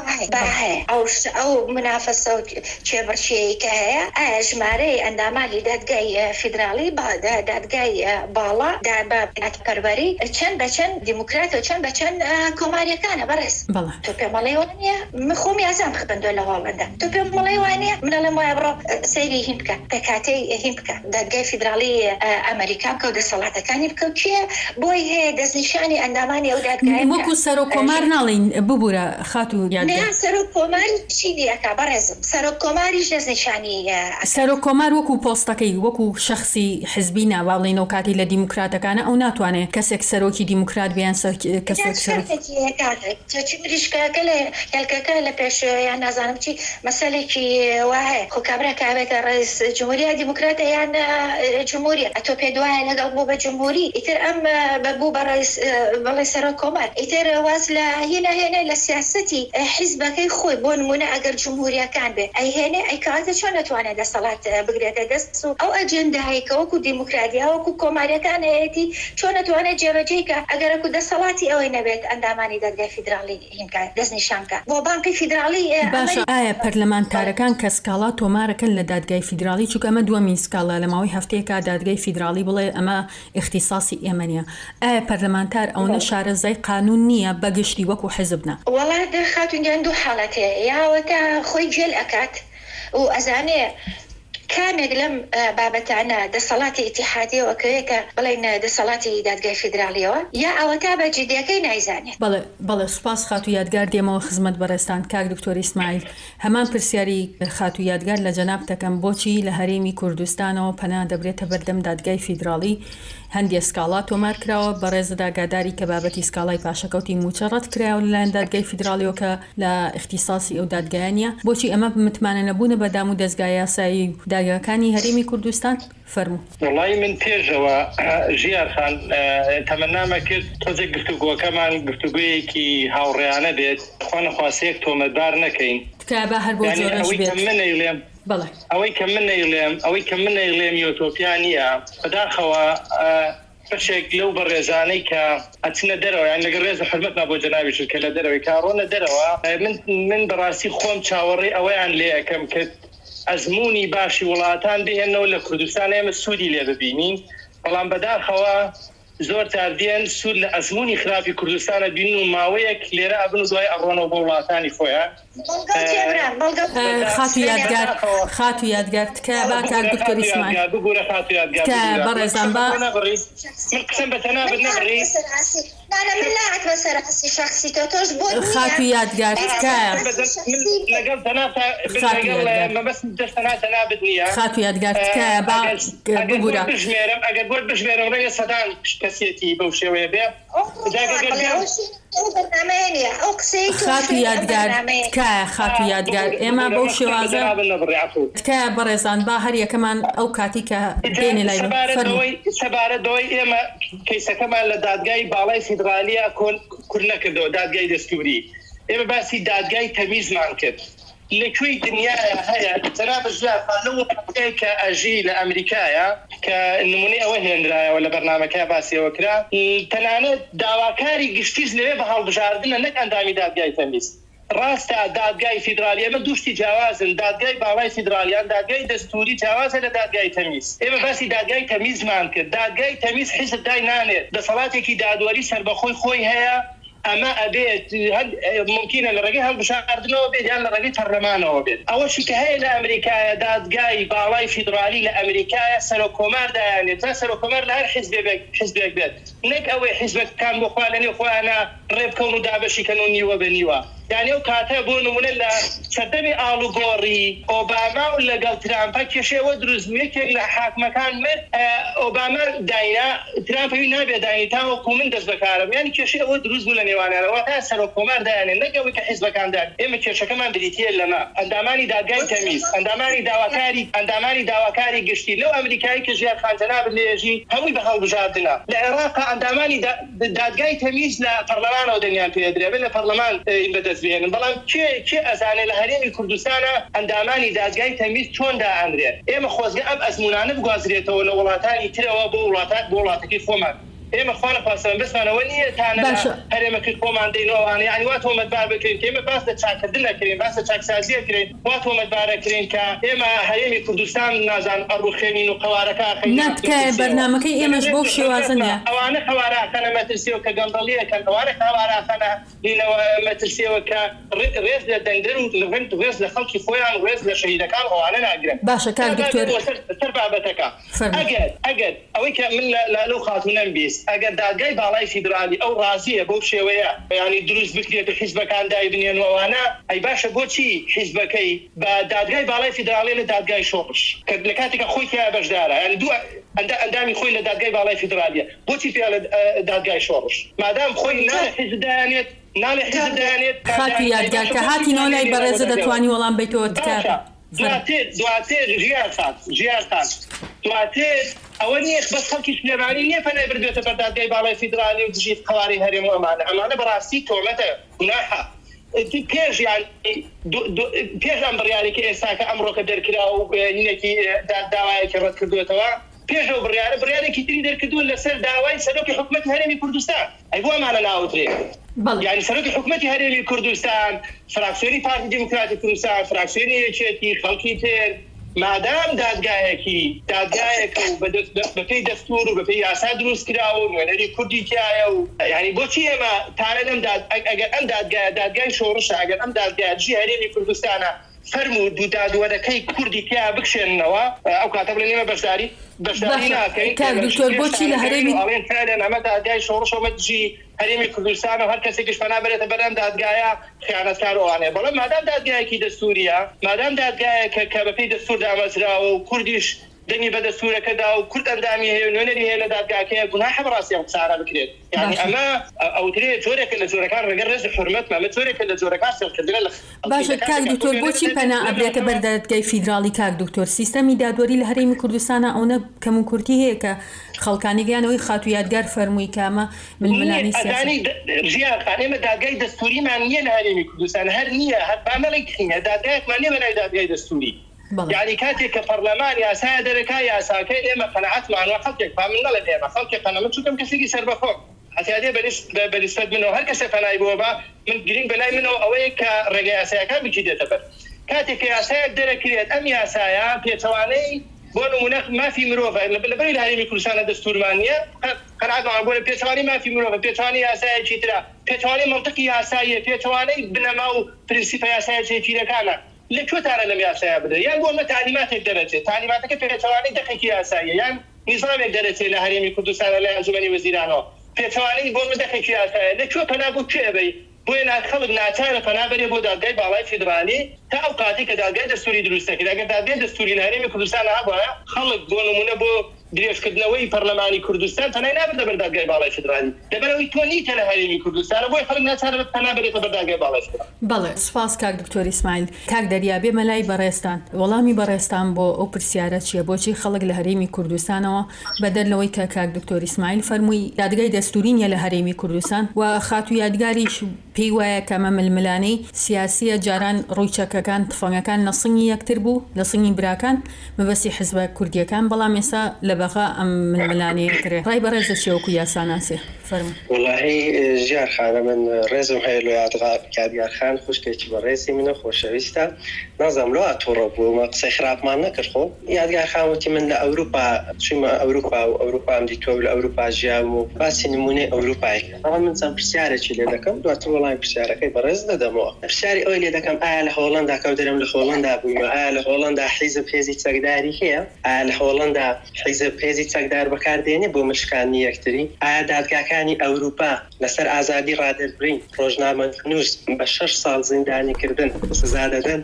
S2: ئەو منافەسە و چێبەرچێیکە هەیە ئایا ژمارەی ئەندامانی دادگای فیدرالی دادگای باڵا پەروەری چەند بە چەند دیموکرات و چەند بە چەند کۆماریەکانە بەڕێز تۆ پێم مەڵێ وانە من خۆمی ئازام خبندۆ لە هۆڵەندا تۆ پێم مەڵێ وانە منەڵێم وایە بڕۆ سەیری هین بکە پێکاتەی هین بکە دادگای فیدرالی ئەمریکا بکە و دەسەڵاتەکانی بکە و کێ بۆی هەیە دەستنیشانی ئەندامانی ئەو دادگای
S1: وەکو سەرۆک کۆمار ناڵین ببوورە خاتو یادگار
S2: سەرۆک کۆمار چی دیەکە بەڕێزم سەرۆک کۆماریش دەستنیشانی
S1: سەرۆک کۆمار وەکو پۆستەکەی وەکو شخصی حزبی ناواڵێنەوە کاتی لە دیموکراتەکانە ئەو ناتوانێت کەسێک سەرۆکی دیموکرات بیان کەسێک
S2: مریشکەکە لە هێلکەکە لە پێش یان نازانم چی مەسەلێکی وایە خۆ کابرا کاوێتە ڕئیس جمهوریە دیموکراتە یان جمهوریە ئەتۆ پێ دوایە لەگەڵ بۆ بە جمهوری ئیتر ئەم بەبوو بە ڕئیس بەڵێ سەرۆک کۆمار ئیتر واز لە هێنا هێنێ لە سیاسەتی حیزبەکەی خۆی بۆ نمونە ئەگەر جمهوریەکان بێ ئەی هێنێ ئەی کاتە چۆن نەتوانێت دەسەڵات بگرێتە دەست و ئەو ئەجەنداهەیە کە وەکو دیموکراتیا وەکو کۆماریەکان هەیەتی چۆن نەتوانێت جێبەجێکە ئەگەرەکو دەسەڵاتی ئەوەی نەبێت ئەندامانی دادگای فیدرالی هینکە دەستنیشانکە بۆ بانکی فیدرالی
S1: باشە ئایا پەرلەمانتارەکان کە سکاڵا تۆمارەکەن لە دادگای فیدرالی چونکە ئەمە دووەمین سکاڵا لە ماوەی هەفتەیەکە دادگای فیدرالی بڵێ ئەمە اختصاصی ئێمە نیە ئایا پەرلەمانتار ئەوەنە شارەزای قانون نییە بەگشتی وەکو حزبنا
S2: وەڵات خاتونگیان دوو حاڵەتەیە یاوەتە خۆی جێل ئەکات و ئەزانێ کامێک لەم بابەتانە دەسەڵاتی ئیتیحادیەوەکەوەیە بڵێن دەسەڵاتی دادگای فیدرالیەوە یا ئەوە تا بە جدیەکەی نایزانێت
S1: بەڵێ بەڵێ سوپاس خاتو یادگار دێمەوە خزمەت بەڕێستان کاک دکتۆر ئیسماعیل هەمان پرسیاری خاتو یادگار لە جەناب دەکەم بۆچی لە هەرێمی کوردستانەوە پەنا دەبرێتە بەردەم دادگای فیدرالی هەندێک سکاڵا تۆمار کراوە بە ڕێزەدا گاداری کە بابەتی سکاڵای پاشەکەوتی موچە ڕەت کراوە لەلایەن دادگای فیدرالیەوە کە لە اختصاصی ئەو دادگایانە بۆچی ئەمە متمانە نەبوونە بەدام و دەستگای یاسایی دادگاکانی هەرێمی کوردستان فەرموو
S3: وڵی من پێشەوە ژیارخان تەمەنامە کرد تۆزێک گفتوگۆکەمان گفتوگویەکی هاوڕێیانە بێت خۆنە خواسەیەک تۆمەتبار نەکەین
S1: تکایە هەر بۆ جۆرەش بێت
S3: منەیڵێم ئەوەی کە من نەیڵێم ئەوەی کە من نەیڵێم یۆتۆپیا نیە بەداخەوە بەشێک لەو بەڕێزانەی کە ئەچنە دەرەوە یان لەگە ڕێز حرمەتنا بۆ جەنابیش کە لە دەرەوەی کاڕۆنە دەرەوە من من بەڕاستی خۆم چاوەڕێ ئەوەیان لێ یەکەم کرد ئەزمموی باشی وڵاتان بهێنەوە لە کوردستان ئێمە سوودی لێ ببینین بەڵام بەداخەوە زۆر تاردێن سوود لە ئەزمموی خراپی کوردستانە بین و ماوەیەک لێرە ئەبن و دوای ئەڕۆنەوە بۆ وڵاتانی خۆیان
S1: خاتو یادگار خاتو یادگار تکە با کار دکتۆر ئیسماعیل
S3: بگورە خاتو یادگار
S1: بەڕێزان با
S3: قسم بە تەنابەت نەبڕی
S1: خاتو یادگار تکە
S3: لەگەڵ تەنابەت تەنابەت نییە
S1: خاتو یادگار تکە با بگورە
S3: بژمێرم ئەگەر بۆ بژمێرم ڕێگە سەدان کەسێتی بەو شێوەیە بێ
S1: خاتو یادگار تکە خاتو یادگار ئێمە بەو شێوازە تکە بەڕێزان با هەر یەکەمان ئەو کاتی کە دێنێ لای
S3: سەبارەت دەوەی ئێمە کەیسەکەمان لە دادگای باڵای فیدرالیە کورد نەکردەوە دادگای دەستوری ئێمە باسی دادگای تەمیزمان کرد لەکوێی دنیاە هەیە جەناب ژیافانەوە کە ئەژی لە ئەمریکایە کە نمونەی ئەوە هێنرایەوە لە بەرنامەکە باسیەوە کرا تەنانەت داواکاری گشتیش لەوێ بە هەڵبژاردنە نەک ئەندامی دادگای تەمیز ڕاستە دادگای فیدرالی ئەمە دوشتی جیاوازن دادگای باڵای فیدرالیان دادگای دەستوری جیاوازە لە دادگای تەمیز ئێمە باسی دادگای تەمیزمان کرد دادگای تەمیز حیزب دای نانێت دەسەڵاتێکی دادوەری سەربەخۆی خۆی هەیە ئەمە ئەبێت ممکنە لە ڕێگەی هەڵبژاردنەوە بێت یان لە ڕێگەی پەرلەمانەوە بێت ئەوەشی کە هەیە لە ئەمریکایە دادگای باڵای فیدرالی لە ئەمریکایە سەرۆکۆمار دایانێت تا سەرۆکۆمار لە هەر حیزبێک بێت نەک ئەوەی حیزبەکان بۆ خوا لەنێو خۆیانە ڕێبکەون و دابەشیکەن و نیوە بە نیوە یعنی ئەو کاتە بۆ نمونە لە سەردەمی ئاڵوگۆڕی ئۆباما و لەگەڵ ترامپە کێشەوە دروست بوو یەکێک لە حاکمەکان مرد ئۆباما داینا ترامپەوی نابێت داینی تاوەکو من دەست بەکارم یعنی کێشەی ئەوە دروست بوو لە نێوانیانەوە تا سەرۆکۆمار دایانێت نەک ئەوەی کە حیزبەکان دایان ئێمە کێشەکەمان بریتیە لەمە ئەندامانی دادگای تەمیز ئەندامانی داواکاری ئەندامانی داواکاری گشتی لەو ئەمریکایی کە ژیان خانجەناب لێژی هەمووی بە هەڵبژاردنە لە عێراق ئەندامانی دادگای تەمیز لە پەرلەمانەوە دەنیان پێدرێت لە پەرلەمان بەدەستبێنن بەڵام کێ کێ ئەزانێت لە هەرێمی کوردستانە ئەندامانی دادگای تەمیز چۆن دائەنرێت ئێمە خۆزگە ئەم ئەزمونانە بگوازرێتەوە لە وڵاتانی ترەوە بۆ وڵاتات بۆ وڵاتەکەی خۆمان ئێمە خوانە پاسەوە بەسمانەوە نییە تانە هەرێمەکرد خۆمان دێنەوەوانە یعنی وا تۆمەتبار بکرین کە ئێمە باس لە چاکردن نەکرین باس لە چاکسازیە کرین وا تۆمەتبارەکرین کە ئێمە هەرێمی کوردستان نازان ئەڕوخێنین و قەوارەکە
S1: ناتکە بەرنامەکەی ئێمەش بۆ شێوازنە
S3: ئەوانە خەوارەکەنە مەترسیەوە کە گەندەڵیەکەن ئەوانە خەوارەکەنە لینەوە مەترسیەوە کە ڕێز لە دەنگدەر و ڕێز لە خەڵکی خۆیان ڕێز لە شەهیدەکان ئەوانە ناگرن
S1: باشە کار دکتۆر
S3: سەر بابەتەکە ئەگەر ئەگەر ئەوەی کە من لەو خاتونەم بیست ئەگەر دادگای باڵای فیدرالی ئەو ڕازیە بۆ شێوەیە ینی دروست بکرێت و حیزبەکان دای بنێنەوەوانە ئەی باشە بۆچی حیزبەکەی بە دادگای باڵای فیدرالی لە دادگای شۆڕش کە لە کاتێکە خۆی تیا بەشدارە ینی دوو ئەندامی خۆی لە دادگای باڵای فیدرالیە بۆچی پێ لە دادگای شۆڕش مادام خۆی ناڵە حیزب دایانێت ناڵە حیزب دایانێت
S1: خاتی یادگار کە هاتینەوە لای بەڕێزە دەتوانی وەڵام بیتەوە تکات
S3: دواتر دواتر ژیان خات ژیان خات دواتر ئەوە نیە بەس خەڵکی سلێمانی نییە پەنای بردوێتە بەر دادگای باڵای فیدرالی و دژیت قەواری هەرێم و ئەمانە ئەمانە بەڕاستی تۆمەتە گوناحە پێش پێش ئەم بڕیارێکی ئێستاکە ئەمڕۆکە دەرکرا و هینێکی داوایەکی ڕەت کردوێتەوە پێش ئەو بڕیارە بڕیارێکی تری دەرکردوون لەسەر داوای سەرۆکی حکومەتی هەرێمی کوردستان ئەی بۆ ئەمانە ناوترێ یعنی سەرۆکی حکومەتی هەرێمی کوردستان فراکسیۆنی پارتی دیموکراتی کوردستان فراکسیۆنی یەکێتی خەڵکی تر مادام دادگایەکی دادگایەکە و بەپێی دەستور و بەپێی یاسا دروست کراوە و نوێنەری کوردی تایە و یعنی بۆچی ئێمە تانە لەم ئەگەر ئەم دادگایە دادگای شۆڕشە ئەگەر ئەم دادگایەتی هەرێمی کوردستانە فەرموود و دادوەرەکەی کوردی تیا بکشێنەوە ئەو کاتە بڵێن ئێمە بەشداری بەشداری ناکەین
S1: دکتۆر بۆچی لە هەرێمی
S3: ئەڵێن فعلەن ئەمە دادگای شۆڕشەوە دژی هەرێمی کوردستان و هەر کەسێکیش پەنا بێتە بەرەم دادگایە خیانەتکار ئەوانەیە بەڵام مادام دادگایەکی دەستوریە مادام دادگایەکە کە بەپێی دەستور دامەزراوە و کوردیش دەنگی بە دەستورەکەدا و کورد ئەندامی هەیە نوێنەری هەیە لە دادگاکەیە گوناحە بەڕاستی ئەم قسانە بکرێت یعنی ئەمە ئەوترێ جۆرێکە لە جۆرەکان ڕێگە ڕێز حرمەت مەمە جۆرێکە لە جۆرەکان سەرکردنە لە
S1: باشە کاک دکتۆر بۆچی پەنا ئەبرێتە بەر دادگای فیدرالی کاک دکتۆر سیستەمی دادوەری لە هەرێمی کوردستانە ئەوە کەم و کورتی هەیە کە خەڵکانی گیانەوەی خاتو یادگار فەرمووی کامە ململانی
S3: سیاسی ژیان ئێمە دادگای دەستوریمان نییە لە هەرێمی کوردستان هەر نییە هەر بامەڵی کڕینە دادگایەکمان نییە بەلای دادگای دەستوری یعنی کاتێک کە پەرلەمان یاسا دەرەکە یاساکەی ئێمە قەنەعەتمان وە خەڵکێک فامن نەڵێن ئێمە خەڵکی قەنەعەت چووکەم کەسێکی سەربەخۆم هەتیادێ بەلیستەت منەوە هەر کەسێ پەنای بووە بە من گرنگ بەلای منەوە ئەوەیە کە ڕێگە یاسایەکە بچی دێتە بەر کاتێک کە یاسایەک دەرەکرێت ئەم یاسایە پێچەوانەی بۆ نمونە مافی مرۆڤ لەبەری لە هەرێمی کوردستانە دەستورمان نییە قەنەعەتمان بۆ پێچەوانی مافی مرۆڤ پێچەوانی یاسایەکی ترە پێچەوانی مەنتیقی یاساییە پێچەوانەی بنەما و پرینسیپە یاسایەکی تیرەکانە لەکوێتانە لەم یاسایە بدرێت یان بۆ ئەمە تعلیماتێک دەرەچێت تعلیماتەکە پێچەوانەی دەقێکی یاساییە یان نیزامێک دەرەچێت لە هەرێمی کوردستانە لە ئەنجومەنی وەزیرانەوە پێچەوانەی بۆ دەقێکی یاسایە لەکوێ پەنا بۆ کوێ بێ بۆیە خەڵک ناچارە پەنا بەرێ بۆ دادگای باڵای فیدرالی تا ئەو کاتی کە دادگای دەستوری دروستەکرد ئەگەر دادگای دەستوری لە هەرێمی کوردستان هەبووە خەڵک بۆ نمونە بۆ درێژکردنەوەی پەرلەمانی کوردستان پەنای نابێت لەبەر دادگای باڵای فیدرالی لەبەرەوەی تۆ نیتە لە هەرێمی کوردستانە بۆی خەڵک ناچارە پەنا بەرێتە بەر دادگای باڵای فیدرالی.
S1: بەڵێ سوپاس کاک دکتۆر ئیسماعیل. کاک دەریابێ مەلای بەڕێستان وەڵامی بەڕێستان بۆ ئەو پرسیارە چییە بۆچی خەڵک لە هەرێمی کوردستانەوە بەدەر لەوەی کە کاک دکتۆر ئیسماعیل فەرمووی دادگای دەستوری نیە لە هەرێمی کوردستان و خاتو یادگاریش پێی وایە کە ئەمە ململانەی سیاسیە جاران ڕوویچەکەکان تفەنگەکان لە سنگی یەکتر بوو لە سنگی براکان مەبەستی حزبە کوردیەکان بەڵام ئێستا لە بەغا ئەم ململانەیە کرێ ڕای بەڕێز دەچێوەکو یاساناسێ فەرمووی.
S4: وڵاهی ژیار خانە من ڕێزم هەیە لە یادگار خان خوشکێکی بەڕێزی منە خۆشەویستە نازانم لەوە تۆڕە بوومە قسەی خراپمان نەکرد خۆ یادگار خانوتی من لە ئەوروپا چوومە ئەوروپا و ئەوروپام دیتۆ لە ئەوروپا ژیام و باسی نمونەی ئەوروپای ئەوە من چەند پرسیارێکی لێ دەکەم دواتر وەڵامی پرسیارەکەی بەڕێز دەدەمەوە. پرسیاری ئەوەی لێ دەکەم ئایا لە هۆڵەندا کەوترم لە هۆڵەندا بوویمە ئایا لە هۆڵەندا حیزب هێزی چەکداری هەیە ئایا لە هۆڵەندا حیزب هێزی چەکدار بەکاردێنێ بۆ مشکانی یەکتری ئایا دادگاکانی ئەوروپا لەسەر ئازادی ڕادەربڕین ڕۆژنامەنووس بە شەش ساڵ زیندانیکردن سزا دەدەن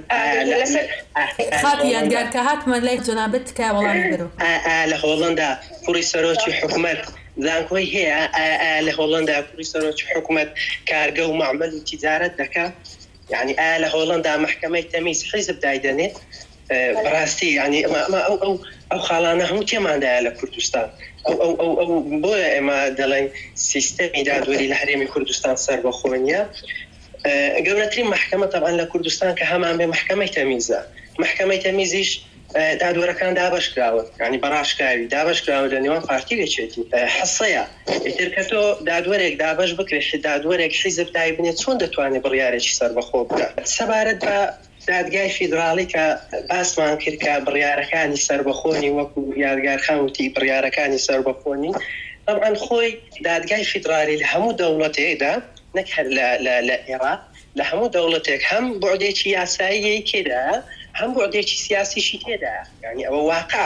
S1: خاتی یادگار کە هاتمە لای جەنابەت کە وەڵامی بەرەوە
S4: ئایا لە هۆڵەندا کوڕی سەرۆکی حکوومەت زانکۆی هەیە لە هۆڵەندا کوڕی سەرۆکی حکوومەت کارگە و معمەل و تیجارەت دەکات یعنی ئایا لە هۆڵەندا محکەمەی تەمیز حیزب دایدەنێت بەڕاستی ینی ئەو ئەو ئەو خاڵانە هەموو تێماندایە لە کوردستان ئەو ئەو ئەو بۆیە ئێمە دەڵێن سیستەمی دادوەری لە هەرێمی کوردستان سەربەخۆ نیە. گەورەترین محکەمە تەبعاً لە کوردستان کە هەمان بێ محکەمەی تەمیزە محکەمەی تەمیزیش دادوەرەکان دابەشکراون ینی بەڕاشکاوی دابەشکراون لە نێوان پارتیێکێتی حەسەیە ئیتر کە تۆ دادوەرێک دابەش بکرێت دادوەرێک حیزب دای بنێت چۆن دەتوانێت بڕیارێکی سەربەخۆ بکات سەبارەت بە دادگای فیدرالی کە باسمان کرد کە بڕیارەکانی سەربەخۆنی وەکو یادگار خانوتی بڕیارەکانی سەربەخۆنی طبعاً خۆی دادگای فیدرالی لە هەموو دەوڵەتێکدا نەک هەر لە عێراق لە هەموو دەوڵەتێک هەم بۆعدێکی یاساییەی کێدا هەم بۆعدێکی سیاسیشی تێدا ینی ئەوە واقع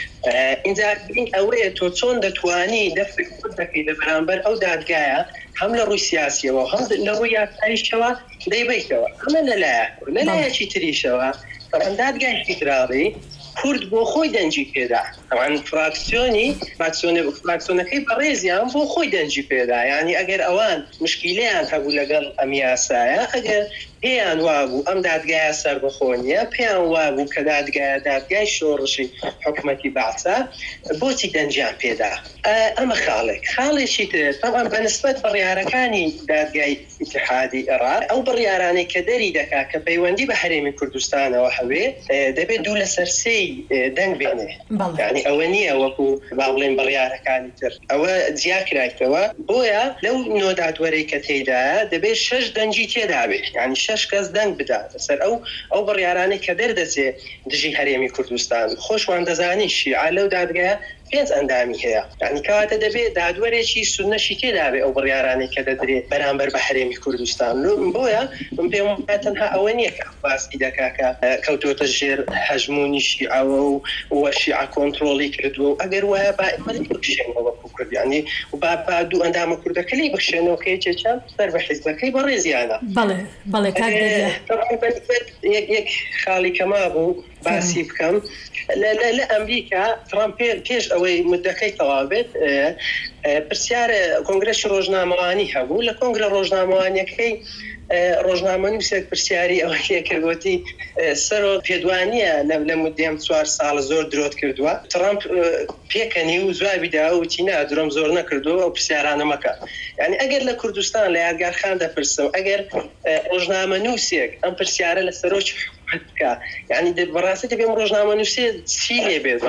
S4: اینجا ئەوەیە تۆ چۆن دەتوانی دەفت دەکەی لە بەرامبەر ئەو دادگایە هەم لە ڕووی سیاسیەوە هەم لە ڕووی یاساییشەوە دەیبیتەوە ئەمە لەلایە لەلایەکی تریشەوە طبعاً دادگای فیدرالی کورد بۆ خۆی دەنجی پێدا ئەوان فراکسیۆنی فراکسیۆنەکەی بەڕێزیان بۆ خۆی دەنجی پێدا ینی ئەگەر ئەوان مشکیلیان هەبوو لەگەڵ ئەم یاسایە ئەگەر پێیان وابوو ئەم دادگایە سەربەخۆنیە پێیان وابوو کە دادگایە دادگای شۆڕشی حکومەتی بەعسا بۆچی دەنجیان پێدا ئەمە خاڵێک خاڵێکی تر طبعاً بەنسبەت بڕیارەکانی دادگای ئیتحادی عێراق ئەو بڕیارانەی کە دەری دەکات کە پەیوەندی بە هەرێمی کوردستانەوە هەوێ دەبێت دوو لەسەر سێی دەنگ بێنێ ینی ئەوە نییە وەکو با بڵێن بڕیارەکانی تر ئەوە جیاکرایتەوە بۆیە لەو نۆ دادوەرەی کە تێدایە دەبێت شەش دەنجی تێدا بێت ینی شەش کەس دەنگ بدات لەسەر ئەو ئەو بڕیارانەی کە دەردەچێ دژی هەرێمی کوردستان خۆشمان دەزانی شیعە لەو دادگایە پێنج ئەندامی هەیە ینی کەواتە دەبێت دادوەرێکی سونەشی تێدابێ ئەو بڕیارانەی کە دەدرێت بەرامبەر بە هەرێمی کوردستان بۆیە من پێم تەنها ئەوە نییە کە باسی دەکاکە کەوتۆتە ژێر هەژمونی شیعەوە و وە شیعە کۆنتڕۆڵی کردووە و ئەگەر وایە بکشێنەوە کوردی ینی و با دوو ئەندامە کوردەکەی بخشێنەوە کە یەکێکیان سەر بە حیزبەکەی بەڕێزیانە
S1: بەڵێ بەڵێ کاک
S4: یەک خاڵی کەما بوو باسی بکەم لە ئەمریکا ترامپ پێش ئەوەی مدەکەی تەواوێت پرسیارە کۆنگرەشی ڕۆژنامەوانی هەبوو لە کۆنگرە ڕۆژنامەوانیەکەی ڕۆژنامەنووسێک پرسیاری ئەوەیە کردوەتی سەرۆ پێدوانیە لە مدەم چوار ساڵە زۆر درۆت کردووە ترامپ پێکەنی و زوابیدا وتی نا درۆم زۆر نەکردووە ئەو پرسیارانە مەکە یعنی ئەگەر لە کوردستان لە یادگار خان دەپرسم ئەگەر ڕۆژنامەنووسێک ئەم پرسیارە لە سەرۆکی يعني بەڕاستی بێم ڕۆژنامە نووسێ چی لێ بێت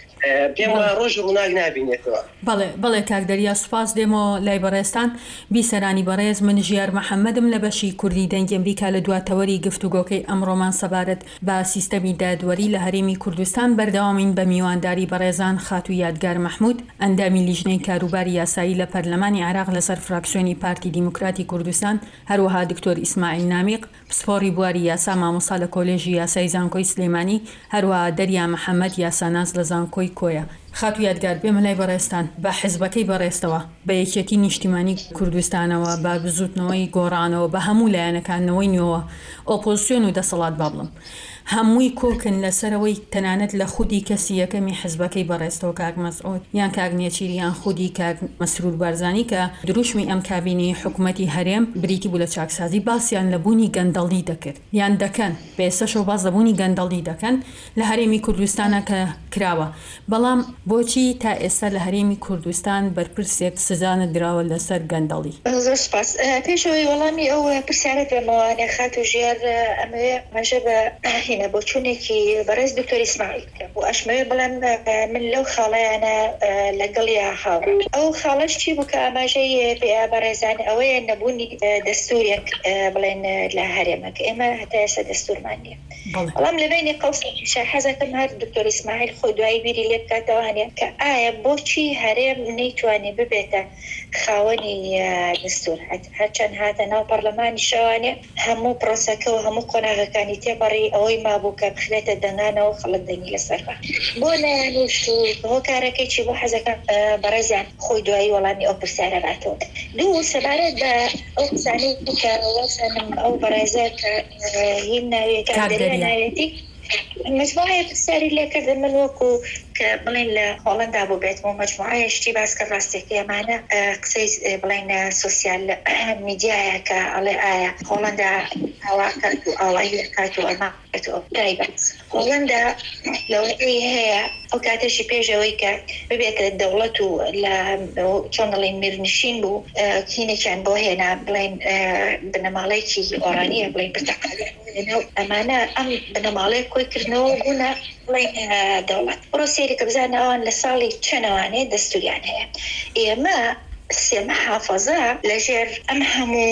S4: پێم ڕۆژ ڕووناک نابینێتەوە.
S1: بەڵێ بەڵێ کاکدەریا سوپاس دێمەوە لای بەڕێستان بیسەرانی بەڕێز من ژیار محەممەدم لە بەشی کوردی دەنگی ئەمریکا لە دواتەوەری گفتوگۆکەی ئەمڕۆمان سەبارەت بە سیستەمی دادوەری لە هەرێمی کوردستان بەردەوامین بە میوانداری بەڕێزان خاتو یادگار محمود ئەندامی لیژنەی کاروباری یاسایی لە پەرلەمانی عێراق لەسەر فراکسیۆنی پارتی دیموکراتی کوردستان هەروەها دکتۆر ئیسماعیل نامیق پسپۆڕی بواری یاسا مامۆستا لە کۆلێژی یاسای زانکۆی سلێمانی هەروەها دەریا محەممەد یاساناز لە زانکۆی کۆیە. خاتو یادگار بێمە لای بەڕێستان بە حیزبەکەی بەڕێستەوە بە یەکێتی نیشتیمانی کوردستانەوە بە بزوتنەوەی گۆڕانەوە بە هەموو لایەنەکانەوەی نوێوە ئۆپۆزیسیۆن و دەسەڵات با بڵم هەمووی کۆکن لەسەرەوەی تەنانەت لە خودی کەسی یەکەمی حیزبەکەی بەڕێستەوە کاک مەسعود یان کاک نێچیریان خودی کاک مەسرور بارزانی کە دروشمی ئەم کابینەی حکوومەتی هەرێم بریتی بوو لە چاکسازی باسییان لە بوونی گەندەڵی دەکرد یان دەکەن بێسەشەوە باز لەبوونی گەندەڵی دەکەن لە هەرێمی کوردستانە کە کراوە بەڵام بۆچی تا ئێستا لە هەرێمی کوردستان بەرپرسێک سزانە دراوە لەسەر گەندەڵی؟
S2: زۆر سپاس. پێشەوەی وەڵامی ئەو پرسیارەت بێمەوە خات و ژێر ئەمەوێ مەژە بە هینە بۆ چوونێکی بەڕێز دکتۆر ئیسماعیل کە بۆ ئەشمەوێ بڵێم من لەو خاڵەیانە لەگەڵیا هاوڕ ئەو خاڵەش چی بوو کە ئاماژەی پێ بەڕێزان ئەوەیە نەبوونی دەستورێک بڵێن لە هەرێمەکە ئێمە هەتا ئێستا دەستورمان نییە بەڵام لەبینی قەوسێکیشە حەزەکەم هەر دکتۆر ئیسماعیل خۆی دوایی بیری لێ بکاتەوە هەنێ کە ئایا بۆچی هەرێم نەیتوانێت ببێتە خاوەنی دەستور هەرچەند هاتە ناو پەرلەمانی شەوانێ هەموو پرۆسەکە و هەموو قۆناغەکانی تێبەڕی ئەوەی مابوو کە بخرێتە دەنگانەوە خەڵک دەنگی لەسەربە بۆ نەیانوشت و بۆ کارەکەیکی بۆ حەزەکەم بەڕێزیان خۆی دوایی وەڵامی ئەو پرسیارە باتەوە. دوو سەبارەت بە ئەو قسانەی کە وەسەنم ئەو بەڕێزە کە هین ناوێت کاردەریا ناوێتی مجموعەیە پرسیاری لێکردن من وەکو کە بڵێن لە هۆڵندا بوو بێتەوە مجموعەیە شتی باس کە ڕاستێکی ئەمانە قسەی بڵێن سۆسیال میدیایە کە ئەڵێ ئایا هۆڵندا ئاوا کات و ئاوایی کات و ئەما تایبەت هۆڵندا لەوەی هەیە ئەو کاتەشی پێشەوەی کە ببێتە دەوڵەت و لە چۆن دەڵێن میرنشین بوو کینێکیان بۆ هێنا بڵێن بنەماڵەیەکی ئۆرانیە بڵێن پرتەقالە ئەمانە ئەم بنەماڵەیە کۆیکردنەوە بوونە بڵێن دەوڵەت پرۆسێری کە بزانە ئەوان لە ساڵی چەندەوانەیە دەستوریان هەیە ئێمە سێمە حافەزە لەژێر ئەم هەموو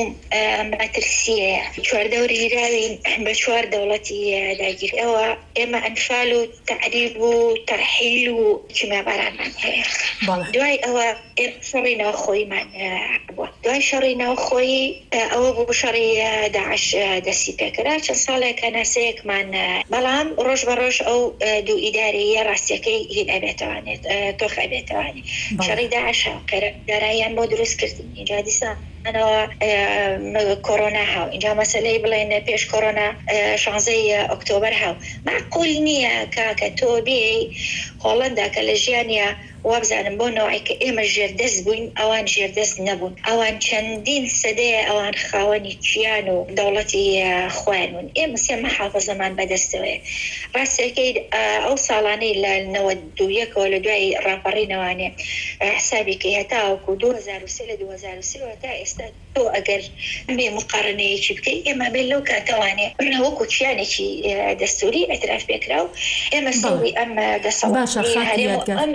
S2: مەترسیە چواردەوری هیراوین بە چوار دەوڵەتی داگیر ئەوە ئێمە ئەنفال و تعریب و تەرحیل و کیمابارانمان هەیە دوای ئەوە شەڕی ناوخۆیمان بووە دوای شەڕی ناوخۆی ئەوە بوو شەڕی داعش دەستی پێکرا چەند ساڵێکە ناسەیەکمان بەڵام ڕۆژ بە ڕۆژ ئەو دوو ئیدارەیە ڕاستیەکەی هین ئەبێتوانێت تۆخ ئەبێتوانێت شەڕی داعش داراییان بۆ دروست کردن اینجا دیسانەوە کۆرۆنا هاو اینجا مەسەلەی بڵێن پێش کۆرۆنا شانزەی ئۆکتۆبەر هاو معقول نییە کاکە تۆ بێ هۆڵندا کە لە ژیانە وابزانم بۆ نەوەی کە ئێمە ژێردەست بووین ئەوان ژێردەست نەبوون ئەوان چەندین سەدەیە ئەوان خاوەنی چیان و دەوڵەتی خوێنون ئێمە سێمە حافەزەمان بەدەستەوەیە ڕاستەکەی ئەو ساڵانەی لە نەوە دوو یەکەوە لە دوای ڕاپەڕینەوانێ حسابێکی هەتاوەکو دوو هەزار و سێ لە دوو هەزار و سێ تا ئێستا تۆ ئەگەر بێ مقارنەیەکی بکەی ئێمە بێت لەو کاتەوانێ وەکو چیانێکی دەستوری ئەتراف پێکراو ئێمە سەوی ئەم دەسەڵات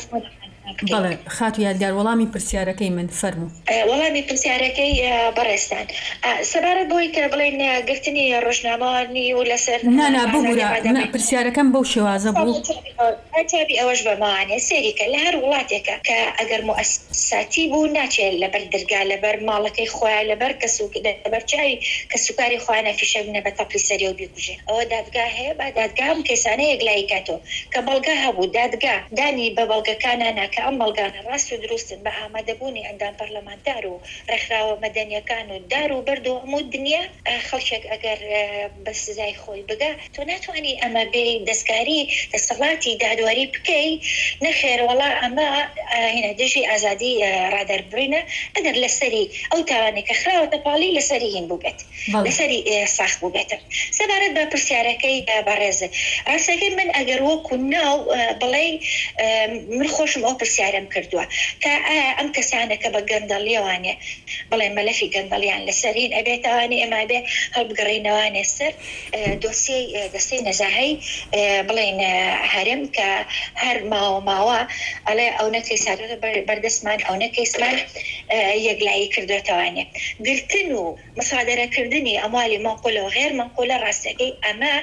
S1: بەڵێ خات و یادگار وەڵامی پرسیارەکەی من فەرموو
S2: وەڵامی پرسیارەکەی بەڕێستان سەبارەت بۆی کە بڵێن گرتنی ڕۆژنامەوانی و لەسەر
S1: نانا بگورە پرسیارەکەم بەو شێوازە بوو
S2: تابی ئەوەش بەمانێ سێریکە لە هەر وڵاتێکە کە ئەگەر مؤسساتی بوو ناچێت لەبەر دەرگا لەبەر ماڵەکەی خۆیان لەبەر کەسوک لەبەر چاوی کە سوکاری خۆیانە فیشە بنە بە تەپڵی سەری و بیکوژێن ئەوە دادگا هەیە با دادگا ئەم کەسانەیە یەکلایی کاتەوە کە بەڵگا هەبوو دادگا دانی بە بەڵگەکانە کە ئەم بەڵگانە ڕاست و دروستن بە ئامادەبوونی ئەندام پەرلەمانتار و ڕێکخراوە مەدەنیەکان و دار و بەرد و هەموو دنیا خەڵکێک ئەگەر بە سزای خۆی بگا تۆ ناتوانانی ئەمە بێ دەستکاری دەسەڵاتی دادواری بکەی نەخێر وەڵا ئەمە هێنە دژی ئازادی ڕادەربڕینە ئەگەر لەسەری ئەو تاوانێک کە خراوەتە پاڵی لەسەری هین بووبێت لەسەری ساخ بووبێتە سەبارەت بە پرسیارەکەی بەڕێزە ڕاستەکەی من ئەگەر وەکو ناو بڵێ من خۆشم ئەو پرسیارم کردووە کە ئەم کەسانە کە بە گەندەڵیەوانێ بڵێن مەلەفی گەندەڵیان لەسەرین ئەبێتوانی ئەمە بێ هەڵبگەڕینەوانێ سەر دۆسیەی دەستەی نەزاهەی بڵێن هەرم کە هەر ماوە ماوە ئەڵێ ئەو نەکەی سادە بەردەستمان ئەو نەکەیسمان یەکلایی کردوێتەوانێ گرتن و مصادرەکردنی ئەموالی منقولە و غێر منقولە ڕاستەکەی ئەمە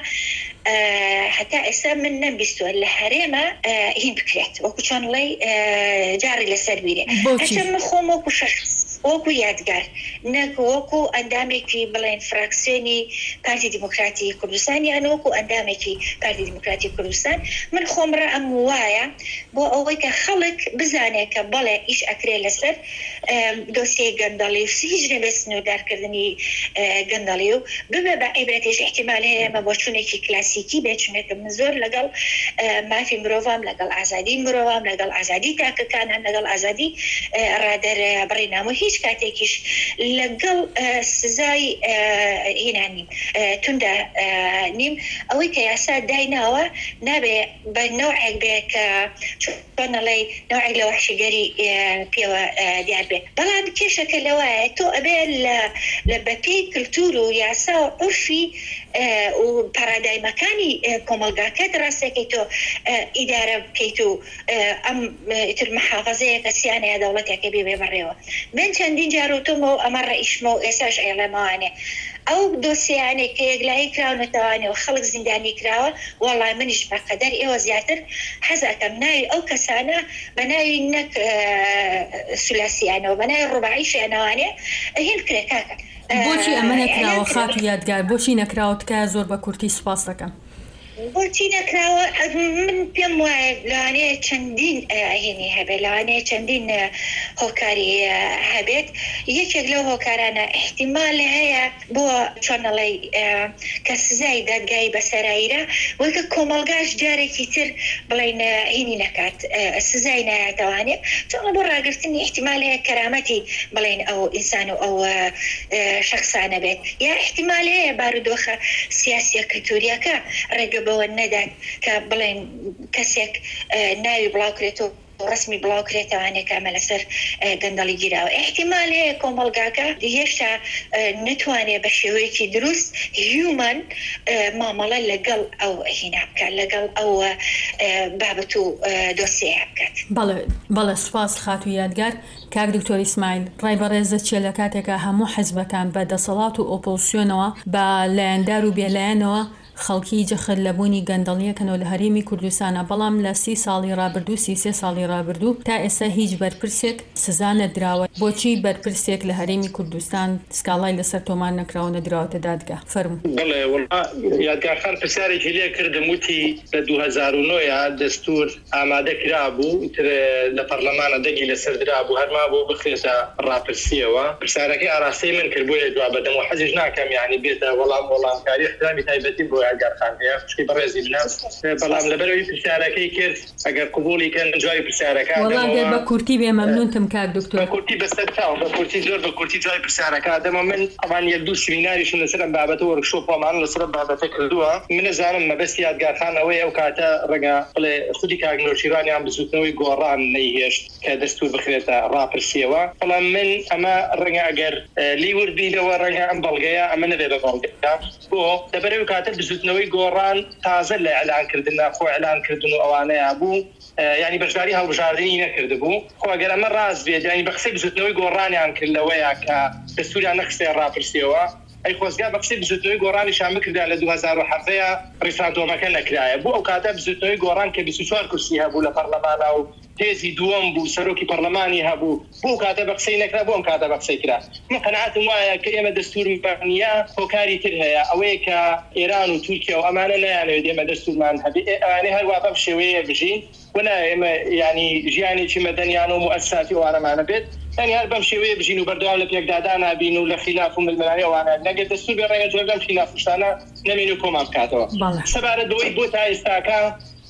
S2: حتى ئێستا من نەمبیستوە لە هەرێمە هین بکرێت وەکو چۆنڵی جاری لەسەر بیرێ ئەچە من خۆم وەکو شەخص وەکو یادگار نەک وەکو ئەندامێکی بڵێن فراکسیۆنی پارتی دیموکراتی کوردستان یان وەکو ئەندامێکی پارتی دیموکراتی کوردستان من خۆمڕە ئەم وایە بۆ ئەوەی کە خەڵک بزانێت کە بەڵێ ئیش ئەکرێ لەسەر دۆسیەی گەندەڵی و هیچ نەبێت سنووردارکردنی گەندەڵی و ببێ بە عیبرەتێش احتیمال هەیە ئەمە بۆ چوونێکی کلاسیکی بێت چونێکە من زۆر لەگەڵ مافی مرۆڤام لەگەڵ ئازادی مرۆڤام لەگەڵ ئازادی تاکەکانان لەگەڵ ئازادی ڕادەرە بڕێنامە هیچ کاتێکیش لەگەڵ سزای هینانیم توندا نیم ئەوەی کە یاسا دایناوە نابێ بە نەوعێک بێ کە چۆنەڵی نەوعێک لە وەحشیگەری پێوە دیار بێ بەڵام کێشەکە لەوایە تۆ ئەبێ لە بەپێی کلتور و یاسا و عورفی و پارادایمەکانی کۆمەلگاکەت ڕاستەکەی تۆ ئیدارە بکەیت و ئەم تر مەحافەزەیە کە سیانەیە دەوڵەتێکە بێ بێ بەڕێوە من چەندین جاروتۆمە و ئەمە ڕئیشمە و ئێساش ئێڵەمەوانێ ئەو دۆسیانێک کە یەکلایی کراونەتەوانێ و خەڵک زیندانی کراوە وەڵای منیش بەقەدەر ئێوە زیاتر حەزەکەم ناوی ئەو کەسانە بە ناوی نەک سولاسیانەوە بە ناوی ڕوبعیشیانەوانێ هین کرێ کاکە
S1: بۆچی ئەمە نەکراوە خات و یادگار بۆچی نەکراوەتکە زۆر بە کورتی سوپاس دەکەم
S2: بۆچی نەکراوە من پێم وایە لەوانەیە چەندین هێنی هەبێت لەوانەیە چەندین هۆکاری هەبێت یەکێک لەو هۆکارانە احتیمال هەیە بۆ چۆنەڵی کە سزای دادگایی بەسەراییرە وەکە کۆمەلگاش جارێکی تر بڵێن هینی نەکات سزای نایەتەوانێت چۆنە بۆ ڕاگررتنی احتیمال هەیە کەرامەتی بڵێن ئەو ئینسان و ئەو شخصانە بێت یا احتیمال هەیە بارودۆخە سیاسیە کەلتوریەکە ڕێگە بەوە نەدات کە بڵێن کەسێک ناوی بڵاوکرێت و ڕسمی بڵاوکرێتەوانێک ئەمە لەسەر گەندەڵی گیراوە احتیمال هەیە کۆمەلگاکە هێشتا نتوانێت بە شێوەیەکی دروست هیومن مامەڵە لەگەڵ ئەو هینا بکات لەگەڵ ئەو بابەت و دۆسیە بکات.
S1: بەڵێ بەڵێ سوپاس خات و یادگار. کاک دکتۆر ئیسماعیل ڕای بەڕێزە چیە لە کاتێکە هەموو حیزبەکان بە دەسەڵات و ئۆپۆزیسیۆنەوە بە لایەندار و بێلایەنەوە خەڵکی جەخت لەبوونی گەندەڵیەکەنەوە لە هەرێمی کوردستانە بەڵام لە سی ساڵی ڕابردوو سی سێ ساڵی ڕابردوو تا ئێستا هیچ بەرپرسێک سزا نەدراوە بۆچی بەرپرسێک لە هەرێمی کوردستان سکاڵای لەسەر تۆمان نەکراوە نەدراوەتە دادگا فەرموو.
S3: بڵێ یادگارخان پرسیارێکی لێ کردم وتی لە دوو هەزار و نۆ دەستور ئامادە کرابوو لە پەرلەمانە دەگی لەسەر درابوو هەرما بۆ بخرێتە ڕاپرسیەوە پرسیارەکەی ئاراستەی من کرد بۆیە جواب بدەم و حەزیش ناکەم یعنی بێتە وەڵام وەڵامکاری احترامی تایبەتی بۆ یادگارخان هەیە شتی بەڕێزی بنە بەڵام لەبەرەوەی پرسیارەکەی کرد ئەگەر قبوڵی کەن جوای پرسیارەکە
S1: وەڵام بە کورتی بێ مەمنونتم کاک دکتۆر
S3: بە کورتی بەسەر چاو بە کورتی زۆر بە کورتی جوای پرسیارەکە دەمە من ئەوان یەک دوو سمیناریشم لەسەر ئەم بابەتە وەرکشۆپەمان لەسەر بابەتە کردووە من نەزانم مەبەستی یادگارخان ئەوەیە ئەو کاتە ڕەنگە بڵێ خودی کاک نۆرشیرانیان بزوتنەوەی گۆڕان نەیهێشت کە دەستور بخرێتە ڕاپرسیەوە بەڵام من ئەمە ڕەنگە ئەگەر لی وردبینەوە ڕەنگە ئەم بەڵگەیە ئەمە نەبێ بە بەڵگەیە بۆ لەبەرەوەی کاتە بزوتنەوەی گۆڕان تازە لە ئەلانکردنا خۆ ئەلانکردن و ئەوانەیە بوو ینی بەشداری هەڵبژاردننی نەکرد بوو خۆ ئەگەر ئەمە ڕاست بێت ینی بە قسەی بزوتنەوەی گۆڕانیان کرد لەوەیە کە دەستوریان نەخستێ ڕاپرسیەوە ئەی خۆزگا بە قسەی بزوتنەوەی گۆڕانیشان بکردا لە دوو هەزار و هەڤەیە ڕیفراندۆمەکە نەکرایە بوو ئەو کاتە بزوتنەوەی گۆڕان کە بیست و چوار کورسی هەبوو لە پەرلەمانە و تێزی دووەم بوو سەرۆکی پەرلەمانی هەبوو بوو کاتە بە قسەی نەکرا بۆ ئەم کاتە بە قسەی کرا من قەنەعەتم وایە کە ئێمە دەستورمانە هۆکاری تر هەیە ئەوەیە کە ئێران و تورکیا و ئەمانە نەیانەوێت ئێمە دەستورمان هەبێت ئەوانەی هەروە بەم شێوەیە بژین ونا ئێمە ینی ژیانێکی مەدەنیان و مؤسساتی ئەوانەمانە بێت ثاني هل بمشي ويبجينو بردوام لبيك دادانا بينو لخلاف من المنايا وانا نقد دستور بيرجع جواب خلاف وشانا نمينو كوما بكاتو سبارة دوي بوتا استاكا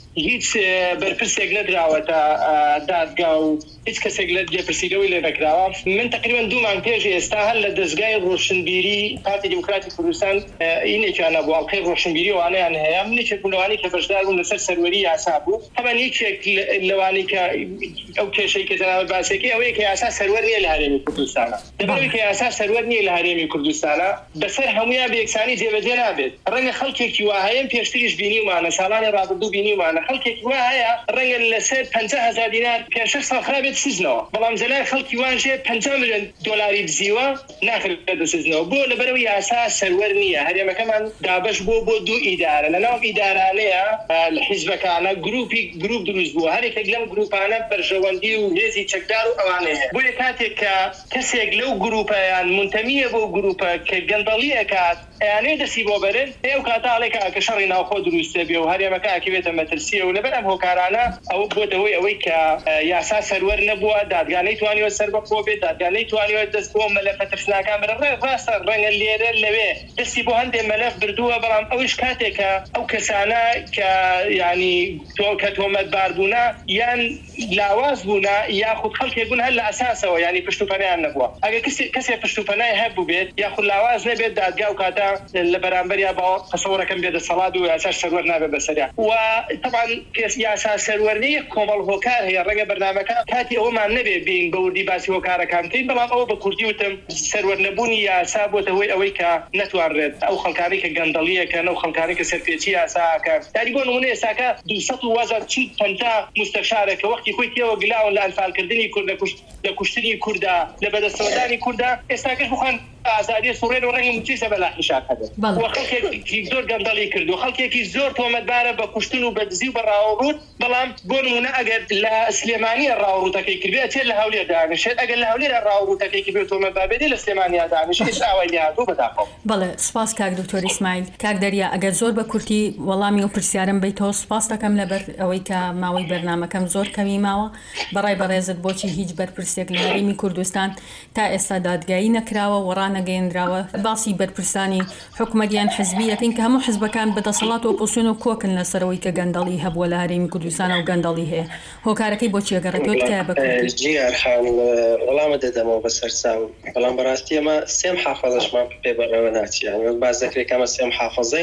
S3: هیچ بەرپرسێک نەدراوەتە دادگا و هیچ کەسێک لە لێپرسیدەوەی لێ نەکراوە. من تقریبا دوومان پێش ئێستا هەر لە دەستگای ڕۆشنبیری پارتی دیموکراتی کوردستان ئینێکیانە بۆ ئەڵقەی ڕۆشنبیری وانەیان هەیە، منێکێک لەوانەی کە بەشدار بوون لەسەر سەروەری یاسا بوو. هەمان یەکێک لەوانەی کە ئەو کێشەی کە جەناب باسێکی ئەوەیە کە یاسا سەروەر نییە لە هەرێمی کوردستانە. دەبێت کە یاسا سەروەر نییە لە هەرێمی کوردستانە بەسەر هەمویان بە یەکسانی جێبەجێ نابێت. ڕەنگە خەڵکێکی وا هەیە پێشتریش بینیمانە، ساڵانی ڕابردوو بینیمانە، خەڵکێکی وا هەیە ڕەنگە لەسەر پەنجا هەزار دینار پێ شەش ساڵ خرابێت سزنەوە، بەڵام جەلای خەڵکی وانژێ پەنجا ملیۆن دۆلاری دزیوە ناخرێتە سزنەوە. بۆ لەبەرەوەی یاسا سەروەر نییە. هەرێمەکەمان دابەش بۆ بۆ دوو ئیدارە، لەناو ئیدارانەیە لە حیزبەکانە گروپی گروپ دروست بووە، هەرێکێک لەم گروپانە بەرژەوەندی و هێزی چەکدار و ئەوانەیە. بۆیە کاتێک کە کەسێک لەو گروپەیان منتەمیە بۆ گروپە کە گەندەڵی ئەکات ئەیانەیە دەستی بۆ بەرن، ئێو کاتاڵێکە کە شەڕی ناوخۆ دروستە بێ و هەرێمەکە ئاکەوێتە مەترسیە و لەبەر ئەم هۆکارانە ئەو بۆتەوەی ئەوەی کە یاسا سەروەر نەبووە، دادگانەی توانیوە سەر بەخۆ بێت، دادگانەی توانیوە دەست بۆ مەلەفە ترسناکان بڕێ ڕاستە ڕەنگە لێرە لەوێ دەستی بۆ هەندێک مەلەف بردووە، بەڵام ئەوش کاتێکە ئەو کەسانە کە ینی تۆ کە تۆمەتبار بوونە یان لاواز بوونە یاخود خەڵکێک بوون هەر لە ئەساسەوە ینی پشتوپەنایان نەبووە. ئەگەر کەسێک پشتوپەنای هەبوو بێت یاخود لاواز نەبێت دادگا و کاتە لە بەرامبەریا بە قەسەوەڕەکەم بێدەسەڵات و یاسا سەروەر نابێت بەسەریا. و طبعا یاسا سەروەرنی کۆمەڵ هۆکار هەیە، ڕەنگە بەرنامەکە کاتی ئەوەمان نەبێ بین بە وردی باسی هۆکارەکان بکەین، بەڵام ئەوە بە کوردی وتم سەروەر نەبوونی یاسا بۆتە هۆی ئەوەی کە نەتوانرێت ئەو خەڵکانی کە گەندەڵیەکەن ئەو خەڵکانی کە سەرپێچی یاساکەن. یاری بۆ نمونە ئێستاکە دووسەد و وەزە چ پەنجا مستەشارێکە وەختی خۆی تێوە گلاون لە ئەنفالکردنی کورد لە کوشتنی کووردا لە بەدەستەوەدانی کووردا ئێستاکەش بخوان ئازادی سوڕێن و ڕەنگی موچیسە بەلا حیشات هەبێت. خەڵکێکی زۆر گەندەڵی کردو، خەڵکێکی زۆر تۆمەتبارە بە کوشتن و بە دزی و بە ڕاوەڕوت، بەڵام بۆ نمونە ئەگەر لە سلێمانیە ڕاوەڕوتەکەی کردبێت چێت لە هەولێر دانیشێت، ئەگەر لە هەولێر ڕاوەڕوتەکەی کردبێت تۆمەتبار بێت لە سلێمانیا دانیشێت ئاوای لێهاتوو بەداخەوە.
S1: بەڵێ سپاس کاک دکتۆر ئیسماعیل. کاک دەریا ئەگەر زۆر بە کورتی وەڵامی و پرسیارم بیتەوە سپاس دەکەم لەبەر ئەوەی کە ماوەی بەرنامەکەم زۆر کەمی ماوە. بەڕای بەڕێزت بۆچی هیچ بەرپرسێک لە هەرێمی کوردستان تا ئێستا دادگایی نەکراوە و ڕانەگەیەندراوە، باسی بەرپرسانی حکومەتیان حزبیەکەین کە هەموو حزبەکان بەدەسەڵات و ئۆپۆزیسیۆن و کۆکن لەسەرەوەی کە گەندەڵی هەبووە لە هەرێمی کوردستان و گەندەڵی هەیە. هۆکارەکەی بۆچی ئەگەڕێتەوە تکایە بە کوردی؟
S4: جیارخان وەڵامە دەدەمەوە بەسەر چاو، بەڵام بەڕاستی ئەمە سێم حافەزەشمان پێ بەڕێوە ناچیان باز دەکرێت ئەمە سێم حافەزەی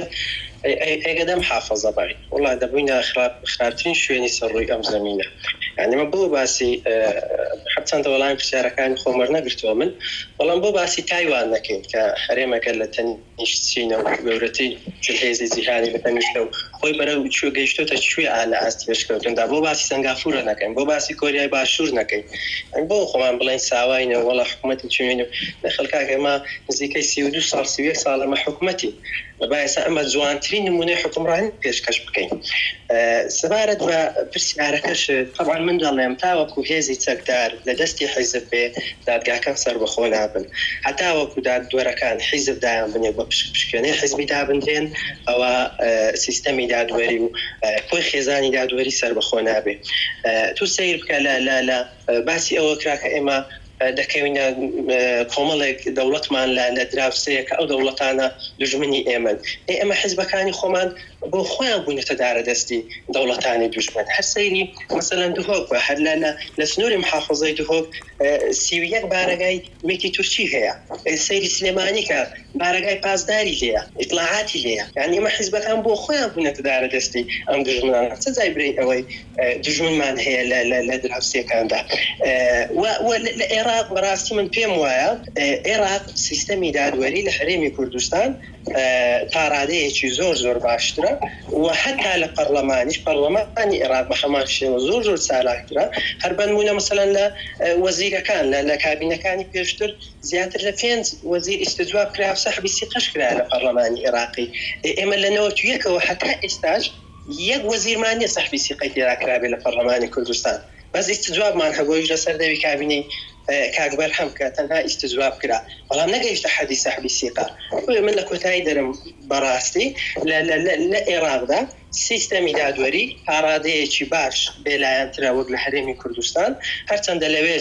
S4: ئەگەدەم حافەزە بای وڵا دەبووینە خراپترین شوێنی سەرڕووی ئەم زەمینە. یعنی مە بۆ باسی حەچەندە وەڵامی پرسیارەکانی خۆمەر نەگرتووە من، بەڵام بۆ باسی تایوان نەکەین کە هەرێمەکە لە تەنیشت چینە و گەورەتەی هێزی جیهانی بە تەنیشتە و خۆی بەرەو چوە گەیشتۆتە کوێ ئالە ئاستی پێشکەوتندا، بۆ باسی سەنگافورە نەکەین، بۆ باسی کۆریای باشوور نەکەین. بۆ خۆمان بڵێن ساواینە وەڵا حکوومەتی چێنە خەڵکاکە ئێمە نزیکەی سی و دو ساڵ سی و یەک ساڵ ئەمە حکوومەتی بەبایسە ئەمە جوانترین نمونەی حکومڕانی پێشکەش بکەین. سەبارەت بە پرسیارەکەش طبعا من دەڵێم تاوەکو هێزی چەکدار لە دەستی حیزب بێ دادگاکان سەر بەخۆ نابن، هەتا وەکو دادوەرەکان حیزب دایان بنێ بە پشکێنەی حیزبی دابندرێن، ئەوە سیستەمی دادوەری و کۆی خێزانی دادوەری سەر بەخۆ نابێ. تو سیر بکە لە باسی ئەوە کراکە ئێمە دەکەوینە کۆمەڵێک دەوڵەتمان لە دراوسەیە کە ئەو دەوڵەتانە دژمنی ئێمن. ئێمە حیزبەکانی خۆمان بۆ خۆیان بوونێتە دارە دەستی دەوڵەتانی دوژمن. هەر سەیری مەسەلەن دوهۆک بە هەر لە سنووری محافظەی دوهۆک سی و یەک بارەگای مێکی تورکی هەیە، سەیری سلێمانی کە بارەگای پاسداری لێیە، ئیطلاعاتی لێیە. یعنی ئێمە حیزبەکان بۆ خۆیان بوونێتە دارە دەستی ئەم دژمنانە. چ جای برین ئەوەی دژمنمان هەیە لە دراوسەکاندا. لە عێراق بەڕاستی من پێم وایە عێراق سیستەمی دادوەری لە هەرێمی کوردستان تا ڕادەیەکی زۆر زۆر باشترە و هەتا لە پەرلەمانیش پەرلەمانی عێراق بە هەمان شێوە زۆر زۆر چالاکترە. هەر بنمونە مەسەلەن لە وەزیرەکان لە کابینەکانی پێشتر زیاتر لە پێنج وەزیر ئیستیجواب کرا و سەحبی سیقەش کرا لە پەرلەمانی عێراقی. ئێمە لە نەوەت و یەکەوە هەتا ئێستاش یەک وەزیرمان نیە سەحبی سیقەی تێدا کرابێ لە پەرلەمانی کوردستان، بەس ئیستیجوابمان هەبوویش لەسەر دەوی کابینەی کاکبەر هەم کە تەنها ئیستیجواب کرا، بەڵام نەگەیشتە حەدی سەحبی سیقە. من لە کۆتایی دەرم بەڕاستی لە عێراقدا سیستەمی دادوەری پاڕادەیەکی باش بێلایەنترە وەک لە هەرێمی کوردستان، هەرچەندە لەوێش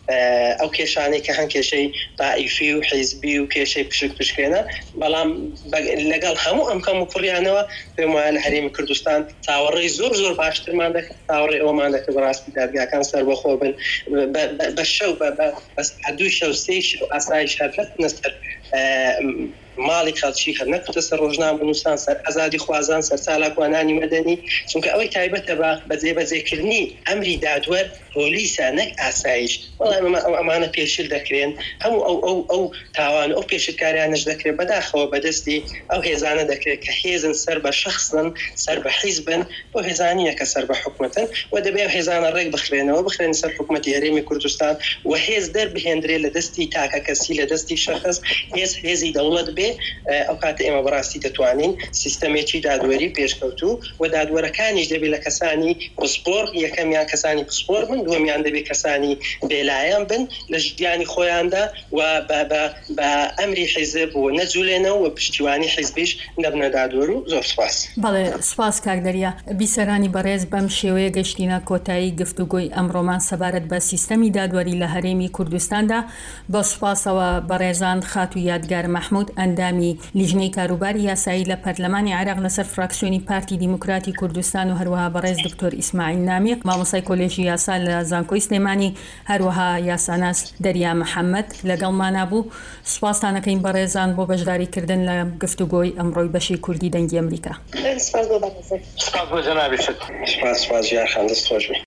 S4: ئەو کێشانەی کە هەن کێشەی تائیفی و حیزبی و کێشەی پشک پشکێنە بەڵام لەگەڵ هەموو ئەم کەم و کوڕیانەوە پێم وایە لە هەرێمی کوردستان تاوەڕێی زۆر زۆر باشترمان دەکەن تاوەڕێی ئەومان دەکەن بەڕاستی دادگاکان سەربەخۆ بن بە شەو دوو شەو سێ شەو ئاسایش هەر نەسەر ماڵی خەڵکی هەر نەکوتە سەر ڕۆژنامە نووسان سەر ئازادی خوازان سەر چالاکوانانی مەدەنی چونکە ئەوەی تایبەتە بە بەجێبەجێکردنی ئەمری دادوەر پۆلیسە نەک ئاسایش وەڵام ئەمانە پێشل دەکرێن هەموو ئەو ئەو ئەو تاوان ئەو پێشکاریانش دەکرێت بەداخەوە بەدەستی ئەو هێزانە دەکرێت کە هێزن سەر بە شخصن سەر بە حیزبن بۆ هێزانیە کە سەر بە حکومەتن و دەبێت هێزانە ڕێک بخرێنەوە بخرێن سەر حکومەتی هەرێمی کوردستان و هێز دەربهێنرێت لە دەستی تاکە کەسی لە دەستی شخص هێز هێزی دەوڵەت بێ ئەو کاتە ئێمە بەڕاستی دەتوانین سیستەمێکی دادوەری پێشکەوتوو و دادوەرەکانیش دەبێت لە کەسانی پسپۆر یەکەمیان کەسانی پسپۆر بن دووەمیان دەبێت کەسانی بێلایەن بن لە ژیانی خۆیاندا و بە ئەمری حیزب و نەجوولێنەوە و پشتیوانی حیزبیش نەبنە دادوەر و زۆر سپاس.
S1: بەڵێ سپاس کاکدەریا بیسەرانی بەڕێز بەم شێوەیە گەشتینە کۆتایی گفتوگۆی ئەمڕۆمان سەبارەت بە سیستەمی دادوەری لە هەرێمی کوردستاندا بە سوپاسەوە بەڕێزان خات و یادگار مەحموود ئەندامی لیژنەی کاروباری یاسایی لە پەرلەمانی عێراق لەسەر فراکسیۆنی پارتی دیموکراتی کوردستان و هەروەها بەڕێز دکتۆر ئیسماعیل نامیق مامۆستای کۆلێژی یاسا لە زانکۆی سلێمانی هەروەها یاساناس دەریا محەممەد لەگەڵمانە بوو سوپاسانەکەین بەڕێزان بۆ بەشداریکردن لە گفتوگۆی ئەمڕۆی بەشی کوردی دەنگی ئەمریکا.
S4: سپاس بۆ جەنابی شت. سپاس سپاس ژیان خان دەست خۆش بێ.